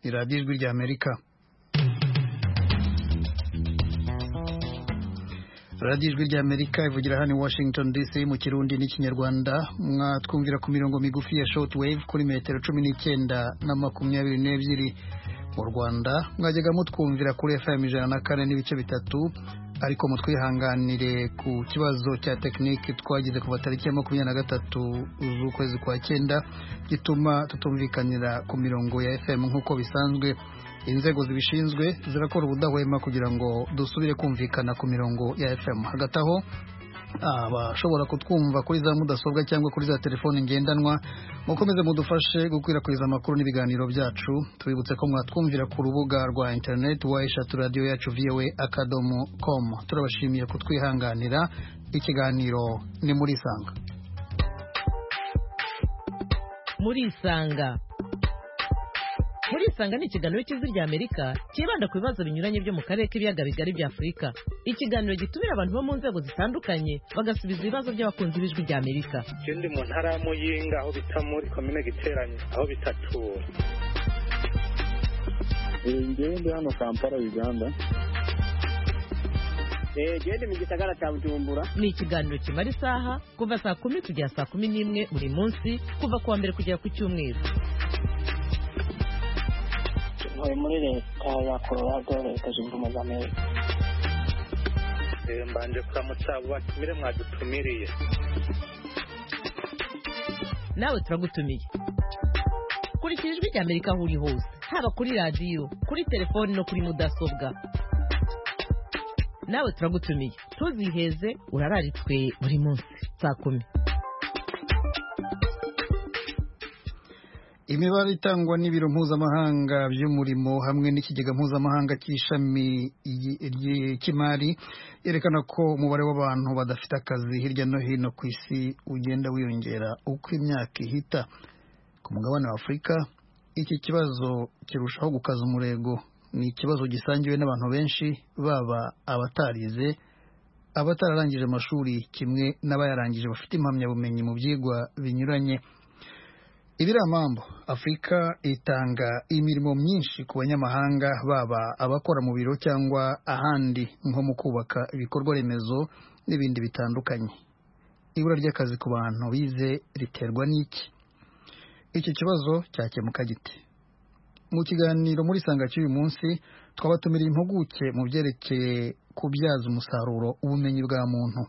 ni radiyo ijwi ry'Amerika. radiyo ijwi ry'Amerika ivugira hano i Washington DC mu Kirundi n'Ikinyarwanda. Mwatwumvira ku mirongo migufi ya shortwave kuri metero 19 na 22. Mu Rwanda mwajyaga mutwumvira kuri FM 104 n'ibice bitatu, ariko mutwihanganire ku kibazo cya tekinike twagize kuva tariki ya 23 z'ukwezi kwa 9 gituma tutumvikanira ku mirongo ya FM nk'uko bisanzwe. Inzego zibishinzwe zirakora ubudahwema kugira ngo dusubire kumvikana ku mirongo ya FM. Hagati aho abashobora kutwumva kuri za mudasobwa cyangwa kuri za telefone ngendanwa, mukomeze mudufashe gukwirakwiza amakuru n'ibiganiro byacu. Tubibutse ko mwatwumvira ku rubuga rwa internet wa@radio-yacu.voa.com. Turabashimiye kutwihanganira. Ikiganiro ni muri Isanga. Muri Isanga ni ikiganiro cy'Ijwi ry'Amerika kibanda ku bibazo binyuranye byo mu karere k'ibiyaga bigari bya Afurika. Ikiganiro gitumira abantu bo mu nzego zitandukanye bagasubiza ibibazo by'abakunzi b'Ijwi ry'Amerika. Ndi mu ntara ya Muyinga aho bita muri komine Giteranye aho bitatura. Ndi hano Kampala, Uganda. Ndi mu gisagara cya Bujumbura. Ni ikiganiro kimara isaha kuva saa 10 kugera saa 11 buri munsi, kuva kuwa mbere kugera ku cyumweru. Muri leta ya Colorado, leta zunze ubumwe za Amerika. Mbanje kuramutsa batumire mwadutumiriye. Nawe turagutumiye. Kurikira Ijwi ry'Amerika aho uri hose, haba kuri radiyo, kuri telefoni no kuri mudasobwa. Nawe turagutumiye. Tuziheze, urararitswe buri munsi saa 10. Imibare itangwa n'ibiro mpuzamahanga by'umurimo hamwe n'ikigega mpuzamahanga cy'ishami cy'imari yerekana ko umubare w'abantu badafite akazi hirya no hino ku isi ugenda wiyongera uko imyaka ihita. Ku mugabane wa Afurika, iki kibazo kirushaho gukaza umurego. Ni ikibazo gisangiwe n'abantu benshi, baba abatarize, abatararangije amashuri, kimwe n'abayarangije bafite impamyabumenyi mu byigwa binyuranye. Ibiramambo, Afurika itanga imirimo myinshi ku banyamahanga, baba abakora mu biro cyangwa ahandi nko mu kubaka ibikorwa remezo n'ibindi bitandukanye. Ibura ry'akazi ku bantu bize riterwa n'iki? Iki kibazo cyakemuka gite? Mu kiganiro muri Isanga cy'uyu munsi twabatumira impuguke mu byerekeye kubyaza umusaruro ubumenyi bwa muntu.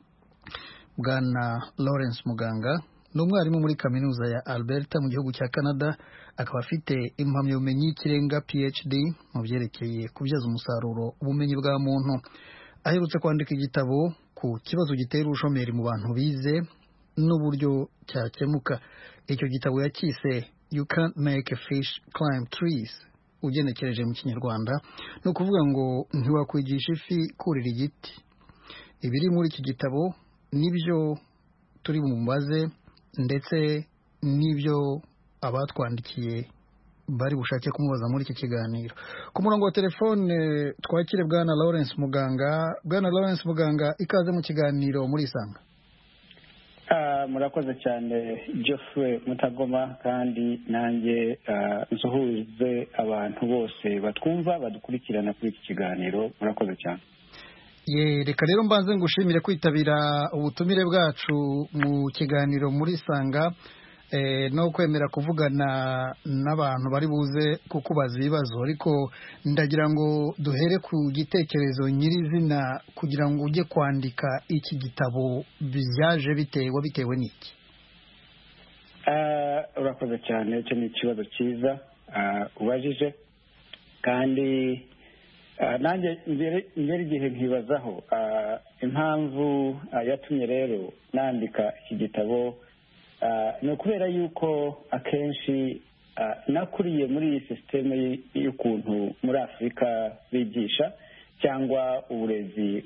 Bwana Lawrence Muganga ni umwarimu muri kaminuza ya Alberta mu gihugu cya Canada, akaba afite impamyabumenyi y'ikirenga PhD mu byerekeye kubyaza umusaruro ubumenyi bwa muntu. Aherutse kwandika igitabo ku kibazo gitera ubushomeri mu bantu bize n'uburyo cyakemuka. Icyo gitabo yacyise You Can't Make a Fish Climb Trees. Ugenekereje mu Kinyarwanda ni ukuvuga ngo ntiwakwigisha ifi kurira igiti. Ibiri muri iki gitabo nibyo turi bumubaze, ndetse n'ibyo abatwandikiye bari bushake kumubaza muri iki kiganiro. Ku murongo wa telefone twakire Bwana Lawrence Muganga. Bwana Lawrence Muganga, ikaze mu kiganiro muri Isanga. Murakoze cyane Geoffrey Mutagoma, kandi nanjye nsuhuze abantu bose batwumva badukurikirana kuri iki kiganiro. Murakoze cyane. Reka rero mbanze ngushimire kwitabira ubutumire bwacu mu kiganiro muri Isanga, no kwemera kuvugana n'abantu bari buze kukubaza ibibazo. Ariko ndagira ngo duhere ku gitekerezo nyirizina kugira ngo ujye kwandika iki gitabo byaje bitewe n'iki? Urakoze cyane, icyo ni ikibazo cyiza ubajije, kandi nanjye ngera igihe nkibazaho impamvu yatumye rero nandika iki gitabo. Ni ukubera yuko akenshi nakuriye muri iyi sisiteme y'ukuntu muri Afurika bigisha cyangwa uburezi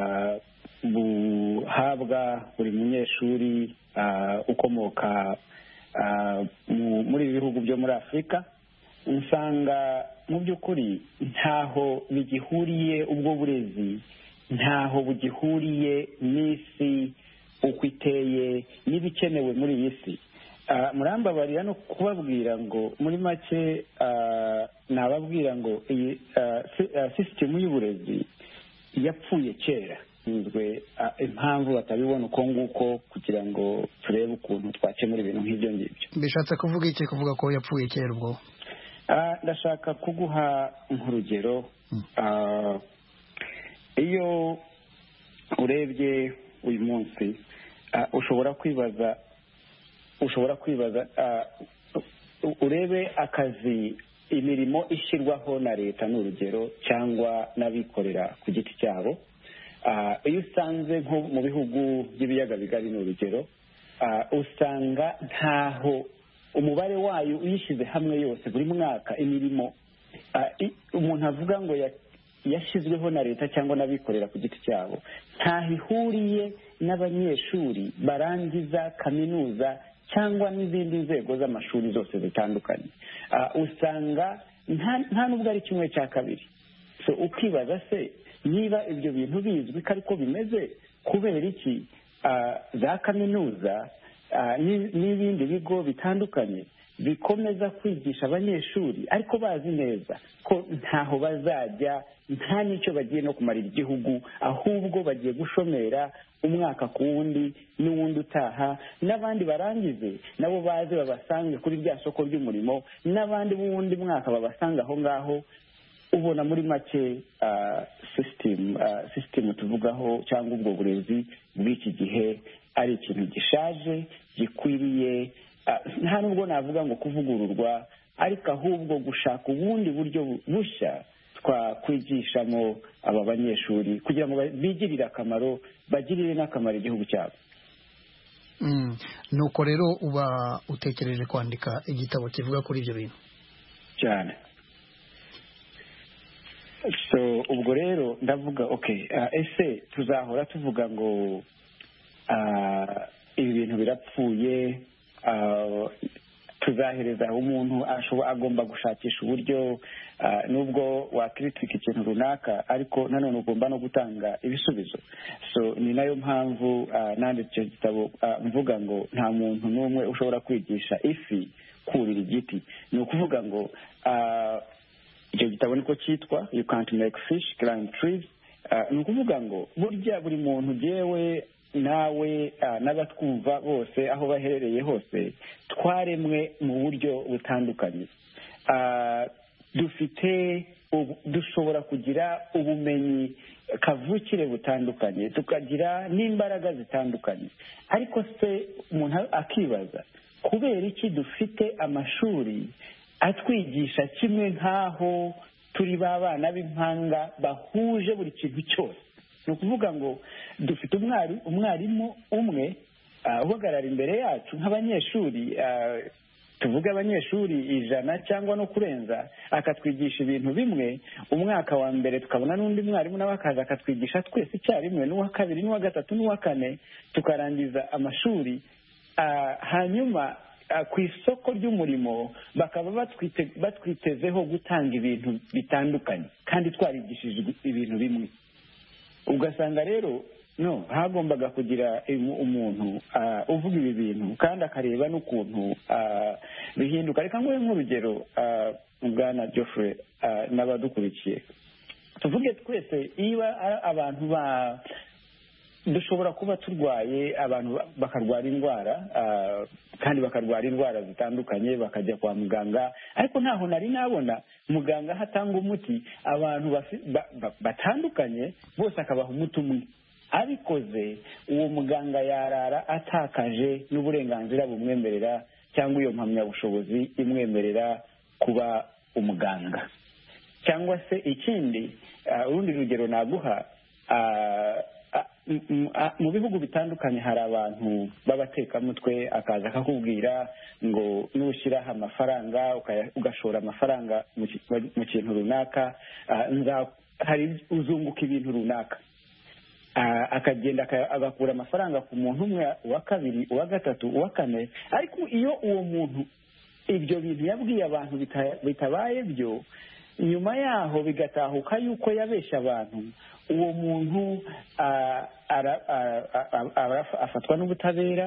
buhabwa buri munyeshuri ukomoka muri ibi bihugu byo muri Afurika. Usanga mu by'ukuri ntaho bigihuriye, ubwo burezi ntaho bugihuriye n'isi uko iteye n'ibikenewe muri iyi si. murambabarira no kubabwira ngo muri make nababwira ngo iyi sisitemu y'uburezi yapfuye kera. Impamvu batabibona uko nguko kugira ngo turebe ukuntu twakemura ibintu nk'ibyo ngibyo. Bishatse kuvuga iki kuvuga ko yapfuye kera ubwo? Ndashaka kuguha nk'urugero. Iyo urebye uyu munsi ushobora kwibaza urebe akazi, imirimo ishyirwaho na leta n'urugero cyangwa n'abikorera ku giti cyabo. Iyo usanze nko mu bihugu by'ibiyaga bigari n'urugero, usanga ntaho umubare wayo uyishyize hamwe yose buri mwaka imirimo umuntu avuga ngo yashyizweho na leta cyangwa n'abikorera ku giti cyabo ntaho ihuriye n'abanyeshuri barangiza kaminuza cyangwa n'izindi nzego z'amashuri zose zitandukanye. Usanga nta nubwo ari 1/2. So ukibaza se niba ibyo bintu bizwi ko ariko bimeze, kubera iki za kaminuza n'ibindi bigo bitandukanye bikomeza kwigisha abanyeshuri ariko bazi neza ko ntaho bazajya, nta n'icyo bagiye no kumarira igihugu, ahubwo bagiye gushomera umwaka ku wundi n'uwundi utaha, n'abandi barangize nabo baze babasange kuri rya soko ry'umurimo, n'abandi b'uwundi mwaka babasanga aho ngaho. Ubona muri make sisitemu tuvugaho cyangwa ubwo burezi bw'iki gihe ari ikintu gishaje, gikwiriye nta nubwo navuga ngo kuvugururwa, ariko ahubwo gushaka ubundi buryo bushya twakwigishamo aba banyeshuri kugira ngo bigirire akamaro, bagirire n'akamaro igihugu cyabo. Nuko rero uba utekereje kwandika igitabo kivuga kuri ibyo bintu cyane. So ubwo rero ndavuga ese tuzahora tuvuga ngo ibi bintu birapfuye, tuzahereza umuntu agomba gushakisha uburyo, nubwo wakritika ikintu runaka ariko nanone ugomba no gutanga ibisubizo. So ni nayo mpamvu nanditse icyo gitabo mvuga ngo nta muntu n'umwe ushobora kwigisha ifi kurira igiti. Ni ukuvuga ngo icyo gitabo niko cyitwa You Can't Make Fish Climb Trees. Ni ukuvuga ngo burya buri muntu, jewe nawe n'abatwumva bose aho baherereye hose, twaremwe mu buryo butandukanye. Dushobora kugira ubumenyi kavukire butandukanye, tukagira n'imbaraga zitandukanye, ariko se umuntu akibaza kubera iki dufite amashuri atwigisha kimwe nk'aho turi b'abana b'impanga bahuje buri kintu cyose. Ni ukuvuga ngo dufite umwarimu umwe uhagarara imbere yacu nk'abanyeshuri, tuvuge abanyeshuri 100 cyangwa no kurenza, akatwigisha ibintu bimwe. Umwaka wa mbere tukabona n'undi mwarimu nawe akaza akatwigisha twese icyarimwe, n'uwa kabiri n'uwa gatatu n'uwa kane, tukarangiza amashuri. Hanyuma ku isoko ry'umurimo bakaba batwitezeho gutanga ibintu bitandukanye kandi twarigishijwe ibintu bimwe. Ugasanga rero hagombaga kugira umuntu uvuga ibi bintu kandi akareba n'ukuntu bihinduka. Reka nguhe nk'urugero, Bwana Geoffrey n'abadukurikiye, tuvuge twese niba abantu dushobora kuba turwaye, abantu bakarwara indwara kandi bakarwara indwara zitandukanye, bakajya kwa muganga, ariko ntaho nari nabona muganga hatanga umuti abantu batandukanye bose akabaha umuti umwe. Abikoze uwo muganga yarara atakaje n'uburenganzira bumwemerera cyangwa iyo mpamyabushobozi imwemerera kuba umuganga. Cyangwa se ikindi, urundi rugero naguha, mu bihugu bitandukanye hari abantu b'abatekamutwe, akaza akakubwira ngo nushyiraho amafaranga ugashora amafaranga mu kintu runaka, uzunguka ibintu runaka. Akagenda agakura amafaranga ku muntu umwe, uwa kabiri, uwa gatatu, uwa kane, ariko iyo uwo muntu ibyo bintu yabwiye abantu bitabaye byo, nyuma yaho bigatahuka yuko yabeshya abantu, uwo muntu afatwa n'ubutabera,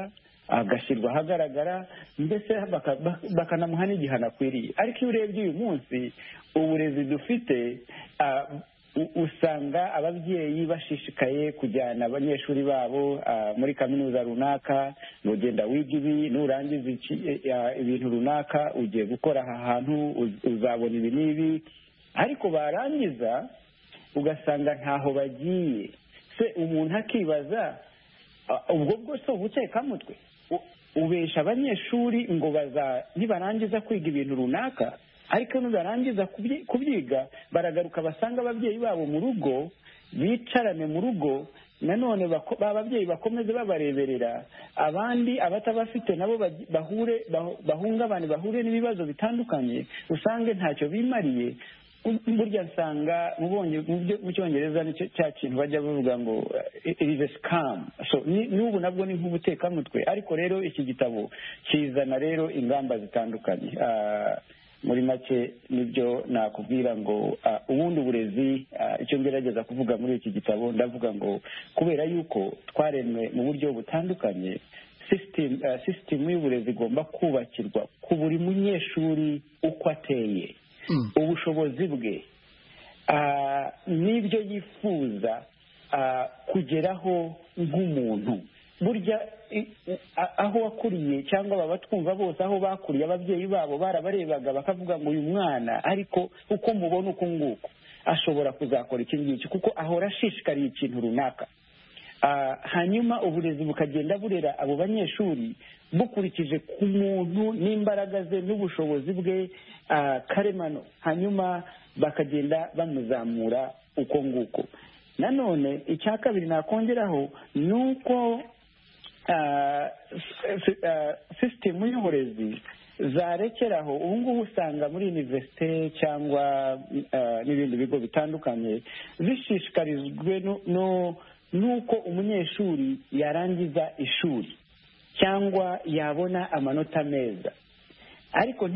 agashyirwa ahagaragara mbese bakanamuha n'igihano akwiriye. ariko iyo urebye uyu munsi uburezi dufite usanga ababyeyi bashishikaye kujyana abanyeshuri babo muri kaminuza runaka, ugenda wiga ibi, nurangiza ibintu runaka ugiye gukora aha hantu uzabona ibi n'ibi, ariko barangiza ugasanga ntaho bagiye. se umuntu akibaza ubwo bwose ubutekamutwe ubesha abanyeshuri ngo nibarangiza kwiga ibintu runaka, ariko nibarangiza kubyiga baragaruka basanga ababyeyi babo mu rugo, bicarane mu rugo, nanone ababyeyi bakomeze babareberera, abandi abatabafite nabo bahungabane, bahure n'ibibazo bitandukanye, usange ntacyo bimariye. burya nsanga mu cyongereza nicyo cya kintu bajya bavuga ngo it is a scam. So n'ubu nabwo ni nk'ubutekamutwe, ariko rero iki gitabo kizana rero ingamba zitandukanye. Muri make nibyo nakubwira ngo ubundi uburezi, icyo ngerageza kuvuga muri iki gitabo ndavuga ngo kubera yuko twaremwe mu buryo butandukanye, sisitemu y'uburezi igomba kubakirwa ku buri munyeshuri uko ateye, ubushobozi bwe n'ibyo yifuza kugeraho nk'umuntu. burya aho wakuriye cyangwa baba twumva bose aho bakuriye, ababyeyi babo barabarebaga bakavuga ngo uyu mwana ariko uko mubona uku nguku ashobora kuzakora iki ngiki, kuko ahora ashishikariye ikintu runaka. hanyuma uburezi bukagenda burera abo banyeshuri bukurikije ku muntu n'imbaraga ze n'ubushobozi bwe karemano, hanyuma bakagenda bamuzamura uko nguko. nanone icya kabiri nakongeraho ni uko sisitemu y'uburezi zarekeraho. ubu ngubu usanga muri univerisite cyangwa n'ibindi bigo bitandukanye zishishikarijwe n'uko umunyeshuri yarangiza ishuri cyangwa yabona amanota meza, ariko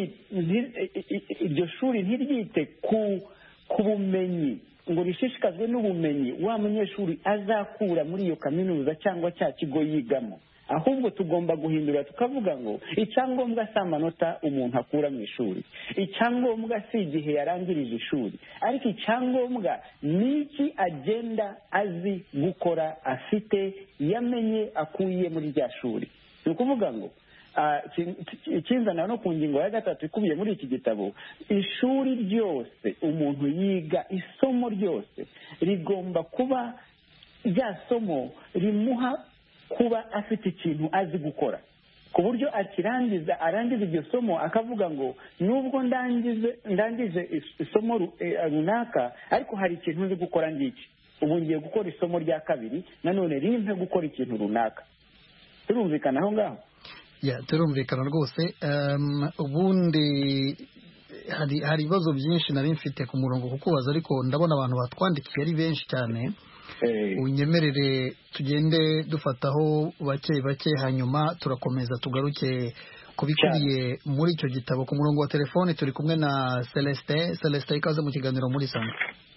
iryo shuri ntiryite ku bumenyi ngo rishishikazwe n'ubumenyi wa munyeshuri azakura muri iyo kaminuza cyangwa cya kigo yigamo. ahubwo tugomba guhindura tukavuga ngo icyangombwa si amanota umuntu akura mu ishuri, icyangombwa si igihe yarangirije ishuri, ariko icyangombwa ni iki agenda azi gukora, afite, yamenye, akuye muri rya shuri. ni ukuvuga ngo ikinzana no ku ngingo ya 3 ikubiye muri iki gitabo, ishuri ryose umuntu yiga, isomo ryose rigomba kuba rya somo rimuha kuba afite ikintu azi gukora, ku buryo arangiza iryo somo akavuga ngo nubwo ndangije isomo runaka, ariko hari ikintu nzi gukora ngiki, ubu ngiye gukora isomo rya kabiri nanone rimpe gukora ikintu runaka. turumvikana aho ngaho? turumvikana rwose. ubundi hari ibibazo byinshi nari mfite ku murongo kukubaza, ariko ndabona abantu batwandikiye ari benshi cyane. unyemerere tugende dufataho bake bake, hanyuma turakomeza tugaruke kubikubiye muri icyo gitabo. ku murongo wa telefone turi kumwe na Celestin, ikaze mu kiganiro muri Sanga.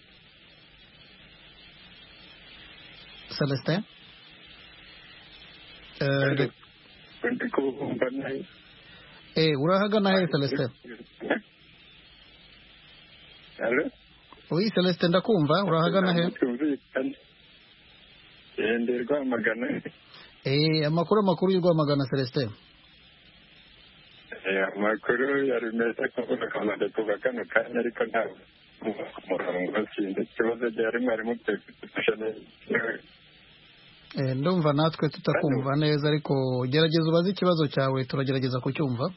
Celestin, urahagana he Celestin? Oui Celestin, ndakumva. urahagana he? Rwamagana. amakuru y'Rwamagana Celestin. amakuru yari meza kuvuga kamande kuva kano kanya, ariko ntabwo umurongo sinzi ikibazo cyari mwarimu tefasha neza. ndumva natwe tutakumva neza, ariko gerageza ubaze ikibazo cyawe, turagerageza kucyumva.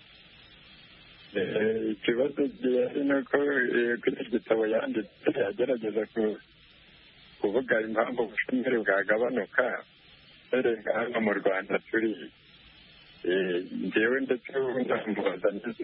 ikibazo gihari ni uko kuri iki gitabo yanditse yagerageza kuvuga impamvu ubushomeri bwagabanuka berenga hano mu Rwanda turi. njyewe ndetse ndamubaza ndetse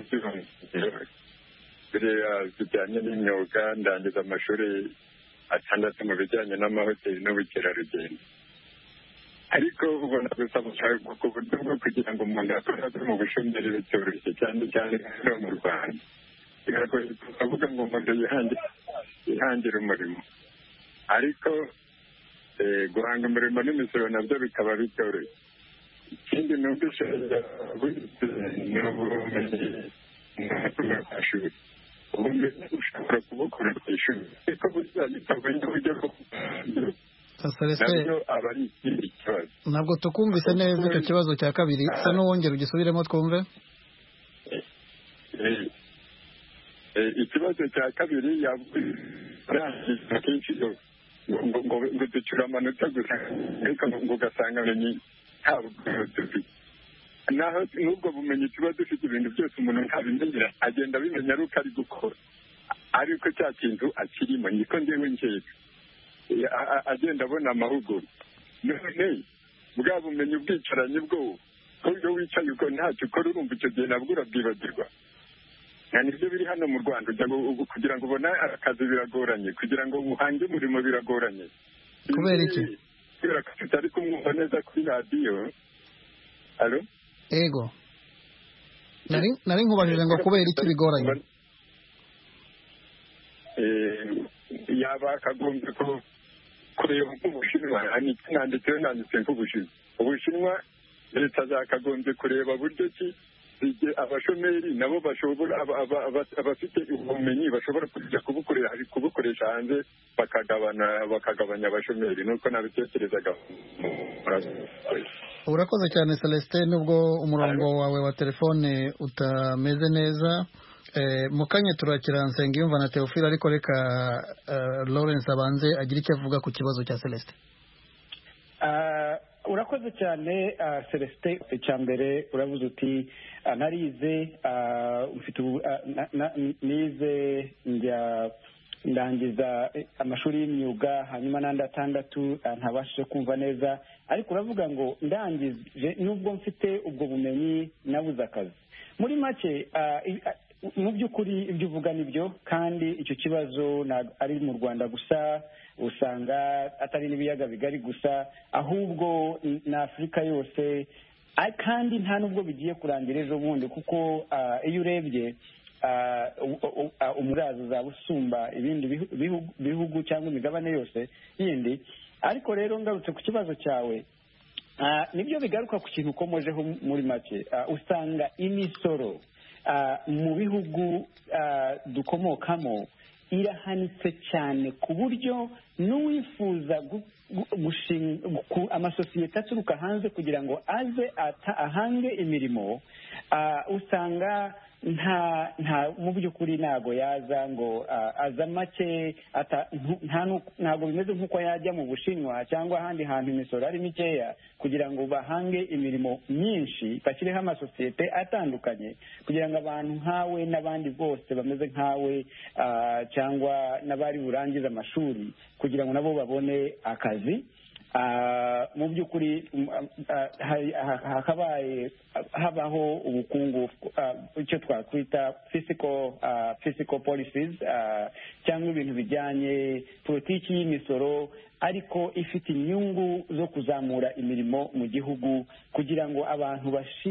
biriya bijyanye n'imyuga, ndangiza amashuri 6 mu bijyanye n'amahoteli n'ubukerarugendo, ariko ubona gusaba ku buryo bwo kugira ngo umuntu akore mu bushomeri bitoroshye, cyane cyane hano mu Rwanda. biragoye kuvuga ngo umuntu yihangire umurimo, ariko guhanga umurimo n'imisoro nabyo bikaba bitoroshye. ikindi numvise ni ubumenyi bw'amashuri ubumenyi ushobora kubukora ku ishuri ariko buriya bitabonye uburyo bwo nabyo aba ari ikindi kibazo. Ntabwo tukumvise neza icyo kibazo cya kabiri, sa n'uwongera ugisubiremo twumve. Ikibazo cya kabiri yarangiza kenshi ngo ducura amanota gusa ariko ngo ugasanga amenye ntabwo dufite naho n'ubwo bumenyi tuba dufite ibintu byose umuntu ntabimenyera agenda abimenya ari uko ari gukora ariko cya kintu akirimo niko ngewe nkeka agenda abona amahugurwa none bwa bumenyi ubwicaranye bwo iyo wicaye uko ntacyo ukora urumva icyo gihe nabwo urabwibagirwa. Nibyo biri hano mu Rwanda kugira ngo ubone akazi biragoranye, kugira ngo uhange umurimo biragoranye. Kubera iki? Kubera ko tutari kumwumva neza kuri radiyo. Alo? Ego. Nari nkubajije ngo kubera iki bigoranye? Yaba akagombye kureba nk'Ubushinwa, nanditse nk'Ubushinwa. Ubushinwa leta zakagombye kureba buryo ki abashomeri nabo bashobora abafite ubumenyi bashobora kujya kubukoresha hanze bakagabanya abashomeri nuko nabitekerezaga. Urakoze cyane Celestin, nubwo umurongo wawe wa telefone utameze neza. Mu kanya turakira Nsengiyumva na Theophile, ariko reka Lawrence abanze agira icyo avuga ku kibazo cya Celestin. Urakoze cyane Celestin. Icya mbere uravuze uti narize nize ndangiza amashuri y'imyuga hanyuma n'andi 6 ntabashije kumva neza, ariko uravuga ngo ndangije nubwo mfite ubwo bumenyi nabuze akazi. Muri make mu by'ukuri ibyo uvuga nibyo, kandi icyo kibazo ari mu Rwanda gusa, usanga atari n'ibiyaga bigari gusa, ahubwo na Afurika yose, kandi nta nubwo bigiye kurangira ejo bundi, kuko iyo urebye umurazo uzaba usumba ibindi bihugu cyangwa imigabane yose yindi. Ariko rero ngarutse ku kibazo cyawe, nibyo bigaruka ku kintu ukomojeho muri make. Usanga imisoro mu bihugu dukomokamo irahanitse cyane ku buryo n'uwifuza amasosiyete aturuka hanze kugira ngo aze ahange imirimo, usanga mu by'ukuri ntago yaza ngo aza make, ntago bimeze nk'uko yajya mu Bushinwa cyangwa ahandi hantu imisoro ari mikeya kugira ngo bahange imirimo myinshi, bashyireho amasosiyete atandukanye kugira ngo abantu nkawe n'abandi bose bameze nkawe cyangwa n'abari burangize amashuri kugira ngo nabo babone akazi. Mu by'ukuri hakabaye habaho ubukungu, icyo twakwita fiscal policies, cyangwa ibintu bijyanye politiki y'imisoro ariko ifite inyungu zo kuzamura imirimo mu gihugu, kugira ngo abantu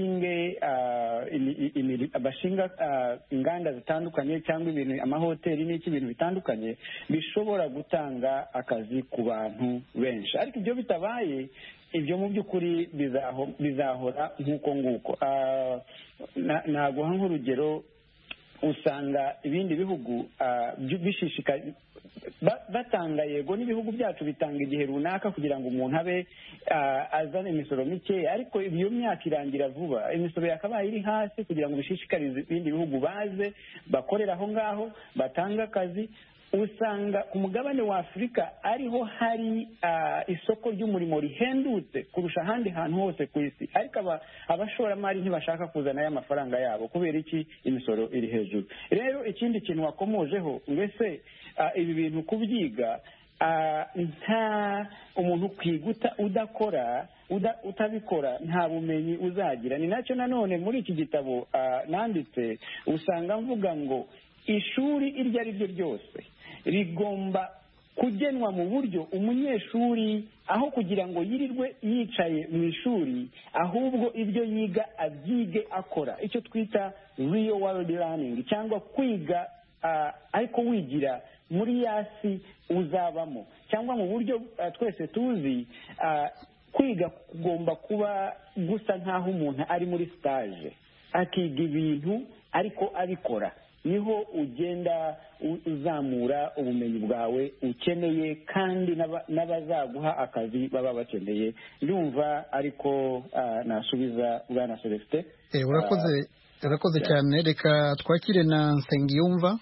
bashinga inganda zitandukanye cyangwa ibintu amahoteli n'iki ibintu bitandukanye bishobora gutanga akazi ku bantu benshi. Ariko ibyo bitabaye, ibyo mu by'ukuri bizahora nk'uko nguko. Naguha nk'urugero, usanga ibindi bihugu bishishikaye batanga, yego n'ibihugu byacu bitanga igihe runaka kugira ngo umuntu abe azane imisoro mikeya, ariko iyo myaka irangira vuba, imisoro yakabaye iri hasi kugira ngo bishishikarize ibindi bihugu baze bakorera aho ngaho batange akazi. Usanga ku mugabane wa Afurika ariho hari isoko ry'umurimo rihendutse kurusha ahandi hantu hose ku isi, ariko abashoramari ntibashaka kuzana y'amafaranga yabo. Kubera iki? Imisoro iri hejuru. Rero ikindi kintu wakomojeho, mbese ibi bintu kubyiga, nta umuntu kwiguta utabikora nta bumenyi uzagira. Ni nacyo nanone muri iki gitabo nanditse, usanga mvuga ngo ishuri iryo ari ryo ryose rigomba kugenwa mu buryo umunyeshuri aho kugira ngo yirirwe yicaye mu ishuri, ahubwo ibyo yiga abyige akora, icyo twita real world learning, cyangwa kwiga ariko wigira muri yasi uzabamo, cyangwa mu buryo twese tuzi kwiga kugomba kuba gusa nk'aho umuntu ari muri stage akiga ibintu ariko abikora, niho ugenda uzamura ubumenyi bwawe ukeneye kandi n'abazaguha akazi baba bakeneye. Ndumva ariko nasubiza Bwana Celestin. Urakoze cyane. Reka twakire na Nsengiyumva.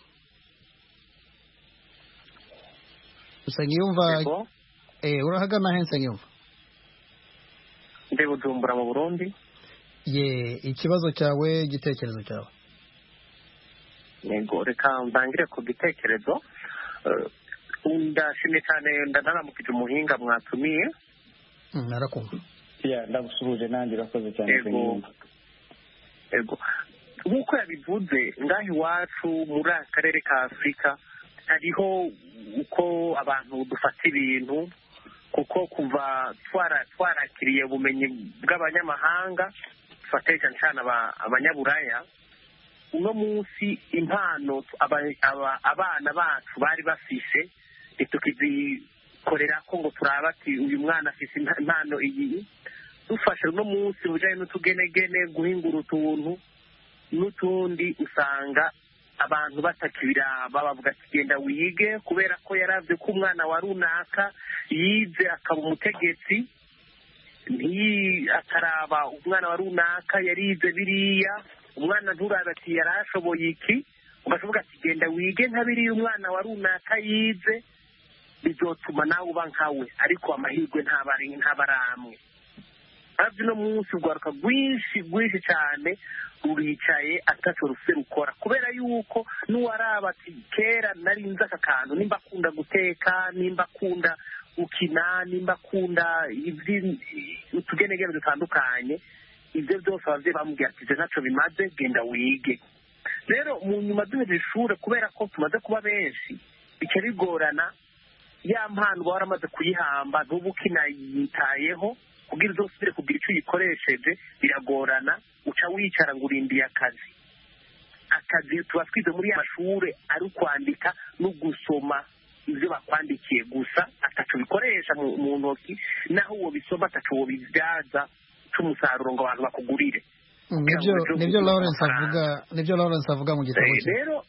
Urahagana he Nsengiyumva? Ndi Bujumbura mu Burundi. Ikibazo cyawe, igitekerezo cyawe. Yego, reka mbangire ku gitekerezo. Ndashimye cyane, ndaramukije umuhinga mwatumiye. Narakumva. Ndagusuhuje nanjye, urakoze cyane. Yego, nk'uko yabivuze ngaho iwacu muri aka karere ka Afurika hariho uko abantu dufata ibintu, kuko kuva twarakiriye ubumenyi bw'abanyamahanga dufatanye cyane cyane abanyaburaya. Uno munsi impano abana bacu bari bafise tukizikorera ko ngo turaba ati uyu mwana afise impano iyi, dufashe uno munsi ujanye n'utugenegene guhingura utuntu n'utundi, usanga abantu batakibiraba bavuga ati genda wige, kubera ko yaravye ko umwana wa runaka yize akaba umutegetsi, ataraba umwana wa runaka yarize biriya, umwana nturabe ati yarashoboye iki, ugashoboka ati genda wige nka biriya umwana wa runaka yize, bizotuma nawe uba nkawe, ariko amahirwe ntabaramwe. Hafi no munsi urwaruka rwinshi cyane ruricaye ataco rufite rukora, kubera yuko n'uwaraba ati kera narinze aka kantu, nimba akunda guteka, nimba akunda gukina, nimba akunda utugenegene dutandukanye, ibyo byose abavyeyi bamubwira ati ivyo ntaco bimaze, genda wige. Rero mu nyuma duhejeje ishure, kubera ko tumaze kuba benshi, bica bigorana ya mpano uba waramaze kuyihamba ntuba ukinayitayeho, kugira uzosubire kugira icyo uyikoresheje biragorana, uca wicara ngo urindiye akazi tuba twize muri ya mashure ari ukwandika no gusoma ibyo bakwandikiye gusa, ataco bikoresha mu ntoki, naho uwo bisoma ataco uwo bibyaza c'umusaruro ngo abantu bakugurire. Nibyo Lawrence avuga mu gitabo cye. Rero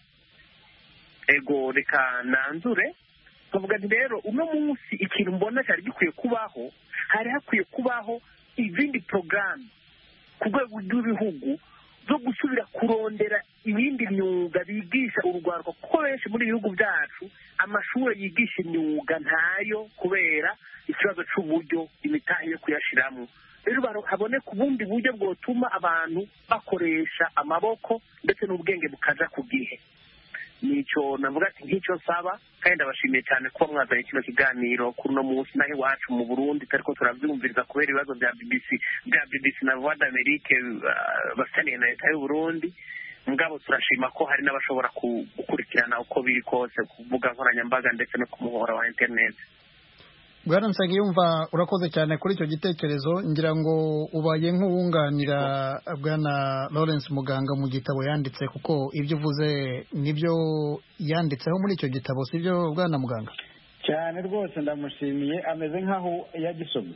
ego reka nanzure tuvuga nti rero uno munsi ikintu mbona cyari gikwiye kubaho, hari hakwiye kubaho izindi porogaramu ku rwego rw'ibihugu zo gusubira kurondera ibindi myuga bigisha urugwaruka, kuko benshi muri ibihugu byacu amashuri yigisha imyuga ntayo kubera ikibazo c'uburyo, imitahe yo kuyashiramo. Rero haboneka ubundi buryo bwotuma abantu bakoresha amaboko ndetse n'ubwenge bukaja ku gihe. Nico navuga ati nk'icyo saba, kandi ndabashimiye cyane kuba mwazanye kino kiganiro kuri uno munsi naho iwacu mu Burundi, ariko turavyumviriza kubera ibibazo bya BBC na Voix d'Amerique bafitaniye na leta y'u Burundi. Mugabo turashima ko hari n'abashobora gukurikirana uko biri kose kuvuga nkoranyambaga ndetse no ku muhora wa internet. Bwana Nsengiyumva, urakoze cyane kuri icyo gitekerezo. Ngira ngo ubaye nk'uwunganira Bwana Lawrence Muganga mu gitabo yanditse, kuko ibyo uvuze nibyo yanditseho muri icyo gitabo, sibyo Bwana Muganga? Cyane rwose, ndamushimiye, ameze nk'aho yagisomye.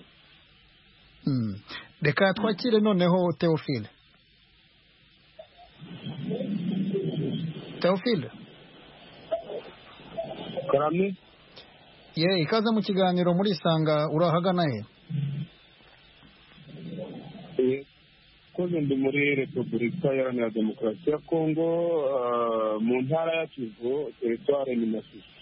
Reka twakire noneho Theophile. Karame. Ikaze mu kiganiro muri Sanga, urahagana he? Koze ndi muri Repubulika Iharanira Demokarasi ya Kongo, mu ntara ya Kivu, teritware ni Masisi.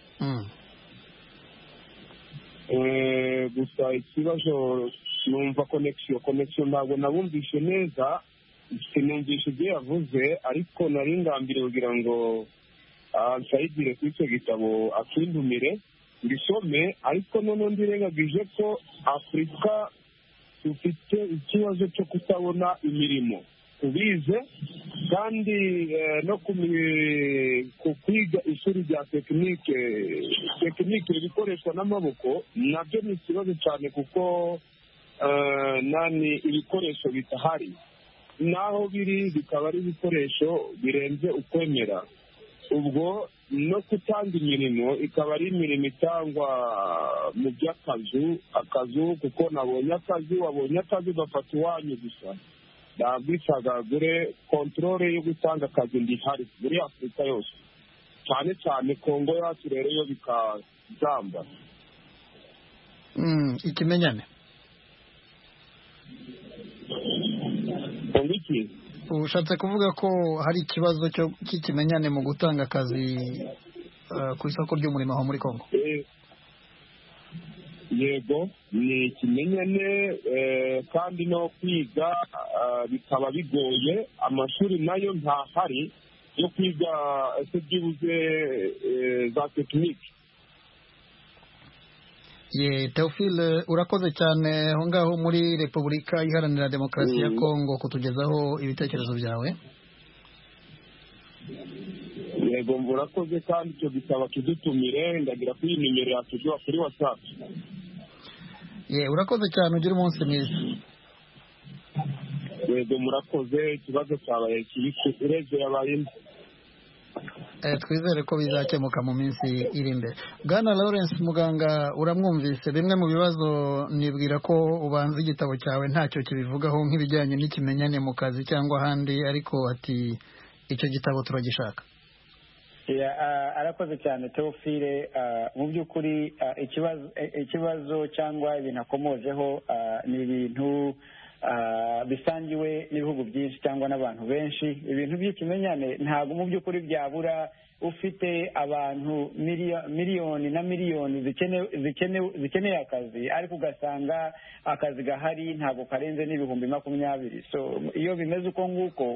Gusa ikibazo numva connection ntabwo nabumvishe neza, sinumvishe ibyo yavuze, ariko nari ngambiriye kugira ngo nsayidire kuri icyo gitabo akindumire ngisome, ariko none ndirengagije ko Afurika dufite ikibazo cyo kutabona imirimo tubize, kandi no kwiga ishuri rya tekinike ibikoreshwa n'amaboko nabyo ni ikibazo cyane, kuko ibikoresho bitahari, naho biri bikaba ari ibikoresho birenze ukwemera. Ubwo no gutanga imirimo ikaba ari imirimo itangwa mu by'akazu kuko nabonye akazi wabonye akazi ugafata iwanyu gusa ntabwisagagure kontorore yo gutanga akazi ndihari muri afurika yose cyane cyane kongo yacu rero yo bikazamba. Ikimenyane kongo iki ushatse kuvuga ko hari ikibazo cy'ikimenyane mu gutanga akazi ku isoko ry'umurimo aho muri Kongo? Yego ni ikimenyane kandi no kwiga bikaba bigoye, amashuri nayo ntahari yo kwiga ese byibuze za tekinike. Theophile urakoze cyane aho ngaho muri Repubulika Iharanira Demokarasi ya Kongo kutugezaho ibitekerezo byawe. Yego murakoze kandi icyo gisaba kidutumire ndagira kuri nimero yacu kuri WhatsApp. Urakoze cyane ugira umunsi mwiza. Yego murakoze, ikibazo cyabaye kireze yabaye twizere ko bizakemuka mu minsi iri imbere. Bwana Lawrence Muganga uramwumvise, bimwe mu bibazo nibwira ko ubanza igitabo cyawe ntacyo kibivugaho nk'ibijyanye n'ikimenyane mu kazi cyangwa ahandi, ariko ati icyo gitabo turagishaka. Arakoze cyane Theophile. Mu by'ukuri ikibazo cyangwa ibintu akomojeho ni ibintu bisangiwe n'ibihugu byinshi cyangwa n'abantu benshi. Ibintu by'ikimenyane ntabwo mu by'ukuri byabura ufite abantu miliyoni na miliyoni zikeneye akazi, ariko ugasanga akazi gahari ntabwo karenze n'ibihumbi 20. So iyo bimeze uko nguko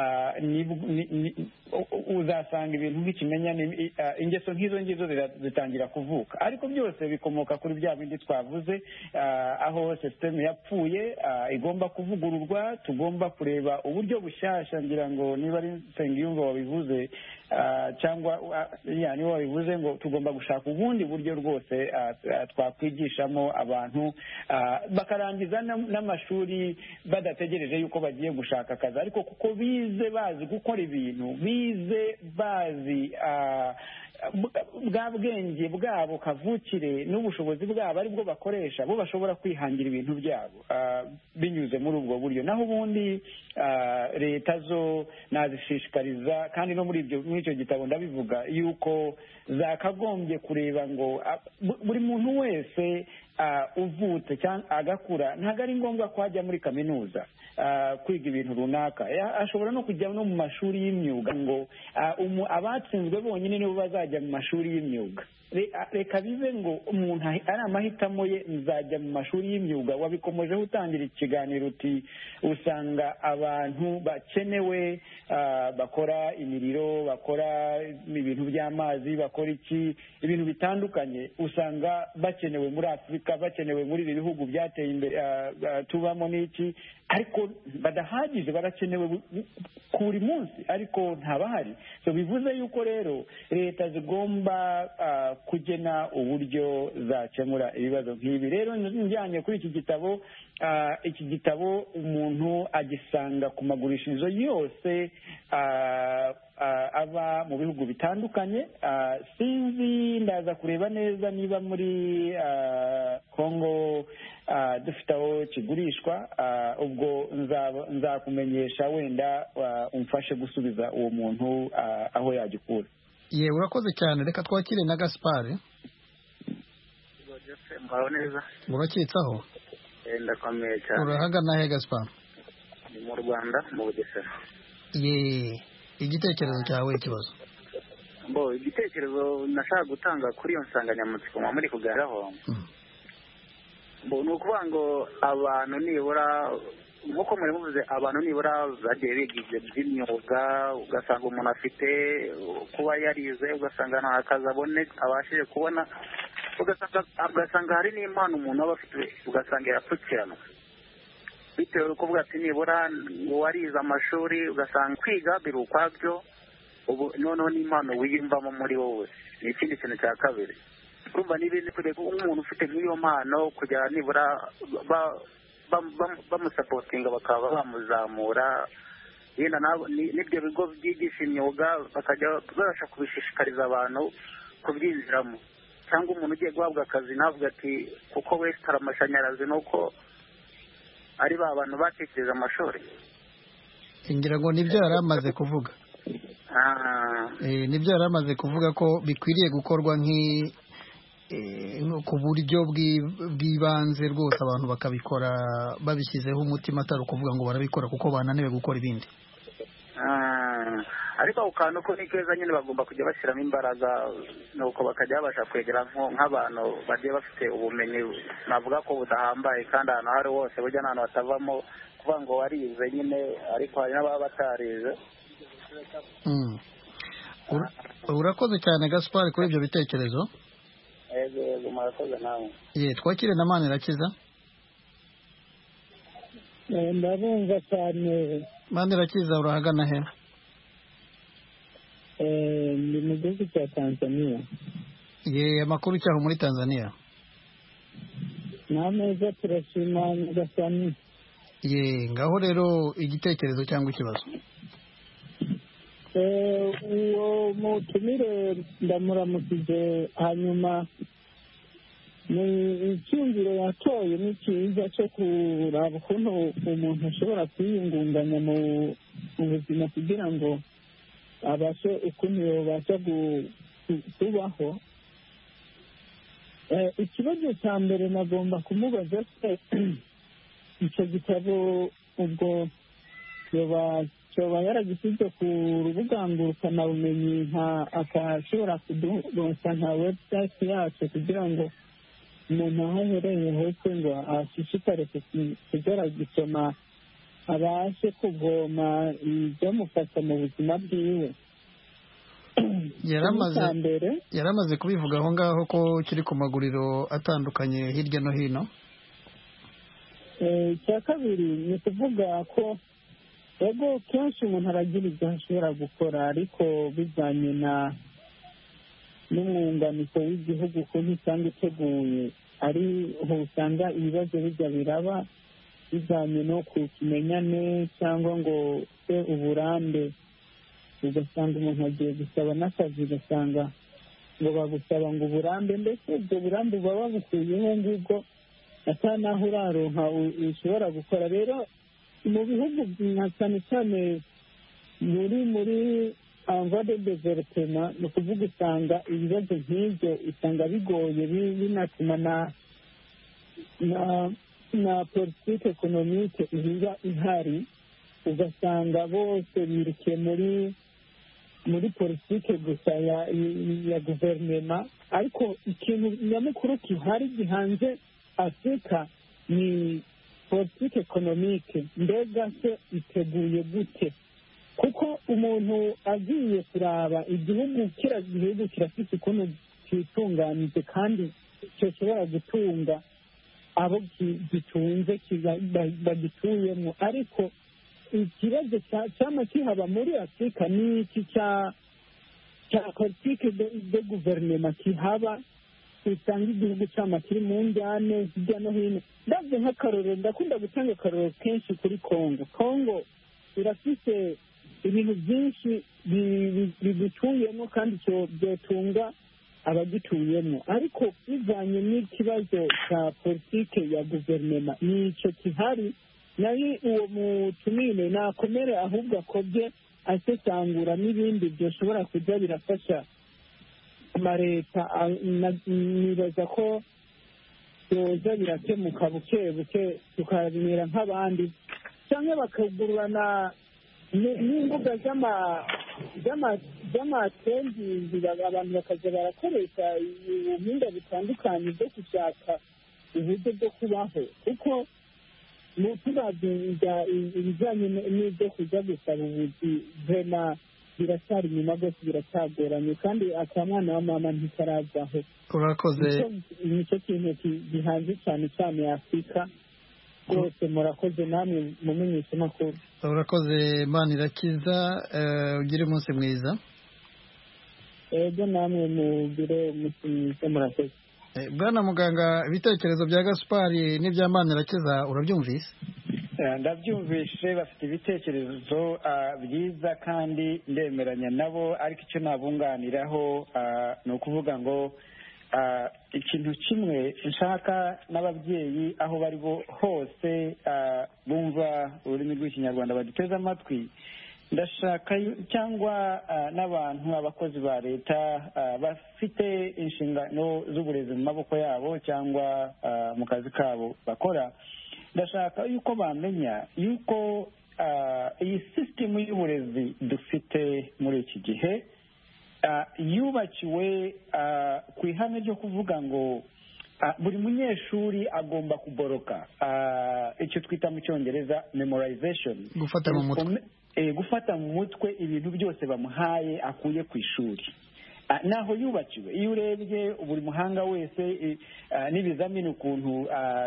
uzasanga ibintu nk'ikimenyane, ingeso nk'izo ngizo zitangira kuvuka, ariko byose bikomoka kuri bya bindi twavuze, aho sisiteme yapfuye igomba kuvugururwa. Tugomba kureba uburyo bushyashya, ngira ngo niba ari Nsengiyumva wabivuze cyangwa niba wabivuze ngo tugomba gushaka ubundi buryo rwose twakwigishamo abantu bakarangiza n'amashuri badategereje yuko bagiye gushaka akazi, ariko kuko bize bazi gukora ibintu, bize bazi bwa bwenge bwabo kavukire n'ubushobozi bwabo aribwo bakoresha, bo bashobora kwihangira ibintu byabo binyuze muri ubwo buryo. Naho ubundi leta zo nazishishikariza, kandi no muri icyo gitabo ndabivuga yuko zakagombye kureba ngo buri muntu wese uvutse cyangwa agakura ntabwo ari ngombwa ko ajya muri kaminuza kwiga ibintu runaka, ashobora no kujya no mu mashuri y'imyuga, ngo abatsinzwe bonyine nibo bazajya mu mashuri y'imyuga. Reka bibe ngo umuntu ari amahitamo ye, nzajya mu mashuri y'imyuga. Wabikomojeho utangira ikiganiro uti usanga abantu bakenewe bakora imiriro, bakora ibintu by'amazi, bakora ibintu bitandukanye, usanga bakenewe muri Afurika, bakenewe muri ibi bihugu byateye imbere tubamo n'iki, ariko badahagije, barakenewe buri munsi ariko ntabahari. So bivuze yuko rero leta zigomba kugena uburyo zakemura ibibazo nk'ibi. Rero njyanye kuri iki gitabo umuntu agisanga ku magurishirizo yose aba mu bihugu bitandukanye. Sinzi, ndaza kureba neza niba muri Kongo dufite aho kigurishwa, ubwo nzakumenyesha, wenda umfashe gusubiza uwo muntu aho yagikura. Urakoze cyane. Reka twakire na Gaspard. Urakitsaho? Ndakomeye cyane. Urahagana he Gaspard? Ni mu Rwanda, mu Bugesera. Igitekerezo cyawe, ikibazo? Igitekerezo nashaka gutanga kuri iyo nsanganyamatsiko muri kuganiraho, ni ukuvuga ngo abantu nibura, nk'uko muri muvuze, abantu nibura bagiye biga by'imyuga, ugasanga umuntu afite kuba yarize, ugasanga nta kazi abashije kubona, ugasanga hari n'impano umuntu aba afite, ugasanga yarapfukiranwa bitewe n'uko uvuga ati nibura warize amashuri, ugasanga kwiga biri ukwabyo, ubu noneho n'impano wiyumvamo muri wowe ni ikindi kintu cya kabiri. Urumva n'ibindi kureka umuntu ufite nk'iyo mpano kugira nibura bamusapotinga, bakaba bamuzamura yenda n'ibyo bigo byigisha imyuga bakajya babasha kubishishikariza abantu kubyinjiramo, cyangwa umuntu ugiye guhabwa akazi navuga ati kuko wesitara amashanyarazi nuko ari ba bantu batekereje amashuri. ngira ngo nibyo yari amaze kuvuga. Nibyo yari amaze kuvuga ko bikwiriye gukorwa ku buryo bw'ibanze rwose, abantu bakabikora babishyizeho umutima, atari ukuvuga ngo barabikora kuko bananiwe gukora ibindi. Ariko ako kantu ko ni keza nyine, bagomba kujya bashyiramo imbaraga, nuko bakajya babasha kwegera nk'abantu bagiye bafite ubumenyi navuga ko budahambaye, kandi ahantu aho ari hose burya n'ahantu batavamo kuvuga ngo warize nyine, ariko hari n'ababa batarize. Urakoze cyane Gaspard kuri ibyo bitekerezo. Yego murakoze nawe. Twakire na Manirakiza. Ndabumva cyane. Manirakiza, urahagana he? Ndi mu gihugu cya Tanzania. Amakuru cyaho muri Tanzania? Nta meza, turashima nyagasani. Ngaho rero igitekerezo cyangwa ikibazo? Uwo mutumire ndamuramukije, hanyuma ni icyumviro yatoye ni cyiza cyo kuraba ukuntu umuntu ashobora kwiyungunganya mu buzima kugira ngo abashe ukuntu yabasha kubaho. Ikibazo cya mbere nagomba kumubaza se icyo gitabo ubwo yoba yaragishyize ku rubuga ngurukanabumenyi akashobora kuduronsa nka website yacu kugira ngo umuntu aho ahereye hose ngo ashishikare kugera gisoma abashe kuvoma ibyamufasha mu buzima bwiwe. yaramaze kubivuga aho ngaho ko kiri ku maguriro atandukanye hirya no hino. Icya kabiri ni ukuvuga ko ego kenshi umuntu aragira ibyo ashobora gukora, ariko bijyanye n'umwunganiko w'igihugu ukuntu usanga iteguye, ariho usanga ibibazo bijya biraba bijyanye no kukimenyane cyangwa ngo uburambe. Ugasanga umuntu agiye gusaba n'akazi, ugasanga ngo bagusaba ngo uburambe, mbese ubwo burambe buba babukuyeho ngubwo ata naho uraronka ushobora gukora. Rero mu bihugu cyane cyane muri envoie de développement, ni ukuvuga usanga ibibazo nk'ibyo usanga bigoye, binatuma na politike ekonomike iba ihari, ugasanga bose birukiye muri politike gusa ya guverinoma. ariko ikintu nyamukuru gihari gihanze Afurika ni politike ekonomike. Mbega se iteguye gute? Kuko umuntu agiye kuraba igihugu, kira gihugu kirafite ukuntu kitunganije kandi gishobora gutunga abo gitunze bagituyemo, ariko ikibazo cyama kihaba muri Afurika ni iki cya politike de guverinoma kihaba. Usanga igihugu cyama kiri mu njyane hirya no hino. Ndabyo nk'akarorero, ndakunda gutanga akarorero kenshi kuri Kongo irafite ibintu byinshi bigituyemo kandi byotunga abagituyemo, ariko bivanye n'ikibazo cya politike ya guverinoma nicyo kihari. Nari uwo mutumire nakomere ahubwo akobye asesangura n'ibindi byoshobora kujya birafasha amaleta. Nibaza ko byoza birakemuka buke buke tukamera nk'abandi, cyangwa bakagurana n'imbuga z'amatendingi abantu bakajya barakoresha ubuhinga butandukanye bwo gushaka uburyo bwo kubaho, kuko turabyumva ibijyanye n'ibyo kujya gusaba ubuzi vena biracyari inyuma rwose, biracyagoranye kandi akamwana wa mama ntikaravaho. Urakoze. Nicyo kintu gihanze cyane cyane Afurika rwose. Murakoze namwe mumenyesha amakuru. Urakoze Manirakiza, ugire umunsi mwiza. Ego namwe mugire umunsi mwiza, murakoze. Bwana muganga, ibitekerezo bya Gaspard n'ibya Manirakiza urabyumvise? ndabyumvishe bafite ibitekerezo byiza kandi ndemeranya nabo, ariko icyo nabunganiraho ni ukuvuga ngo ikintu kimwe nshaka n'ababyeyi aho bari hose bumva ururimi rw'ikinyarwanda baduteze amatwi, ndashaka cyangwa n'abantu abakozi ba leta bafite inshingano z'uburezi mu maboko yabo cyangwa mu kazi kabo bakora, ndashaka yuko bamenya yuko iyi sisitemu y'uburezi dufite muri iki gihe yubakiwe ku ihame ryo kuvuga ngo buri munyeshuri agomba kuboroka icyo twita mu cyongereza memorization, gufata mu mutwe ibintu byose bamuhaye akuye ku ishuri. Naho yubakiwe. Iyo urebye buri muhanga wese n'ibizamini ukuntu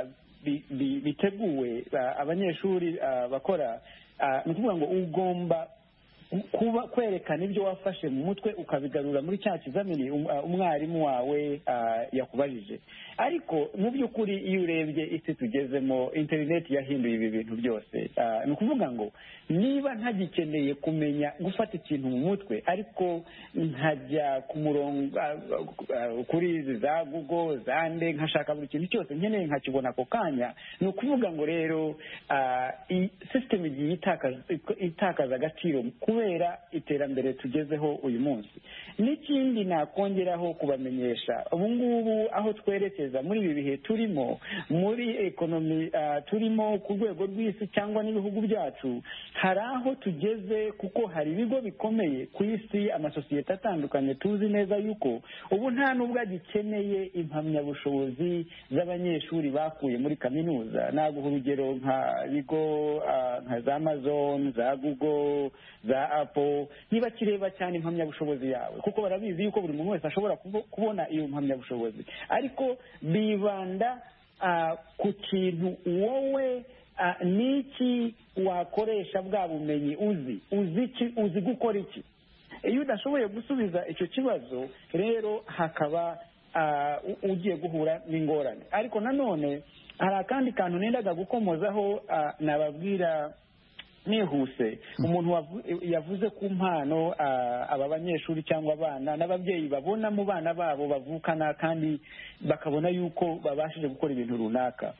biteguwe abanyeshuri bakora, ni ukuvuga ngo ugomba kuba kwerekana ibyo wafashe mu mutwe ukabigarura muri cya kizamini umwarimu wawe yakubajije. Ariko mu by'ukuri iyo urebye isi tugezemo, interineti yahinduye ibi bintu byose. Ni ukuvuga ngo niba ntagikeneye kumenya gufata ikintu mu mutwe, ariko nkajya ku murongo kuri za Google zande nkashaka buri kintu cyose nkeneye nkakibona ako kanya, ni ukuvuga ngo rero sisitemu igiye itakaza agaciro kubera iterambere tugezeho uyu munsi. N'ikindi nakongeraho kubamenyesha, ubu ngubu aho twerekeza muri ibi bihe turimo, muri ekonomi turimo ku rwego rw'isi cyangwa n'ibihugu byacu, hari aho tugeze kuko hari ibigo bikomeye ku isi, amasosiyete atandukanye tuzi neza yuko ubu nta n'ubwo agikeneye impamyabushobozi z'abanyeshuri bakuye muri kaminuza. Naguha urugero nka bigo nka za Amazon, za Google, za Apple, niba kireba cyane impamyabushobozi yawe kuko barabizi yuko buri muntu wese ashobora kubona iyo mpamyabushobozi, ariko bibanda ku kintu wowe n'iki wakoresha bwa bumenyi uzi gukora iki. Iyo udashoboye gusubiza icyo kibazo rero hakaba ugiye guhura n'ingorane. Ariko nanone hari akandi kantu nendaga gukomozaho nababwira nihuse. Umuntu yavuze ku mpano aba banyeshuri cyangwa abana n'ababyeyi babona mu bana babo bavukana kandi bakabona yuko babashije gukora ibintu runaka.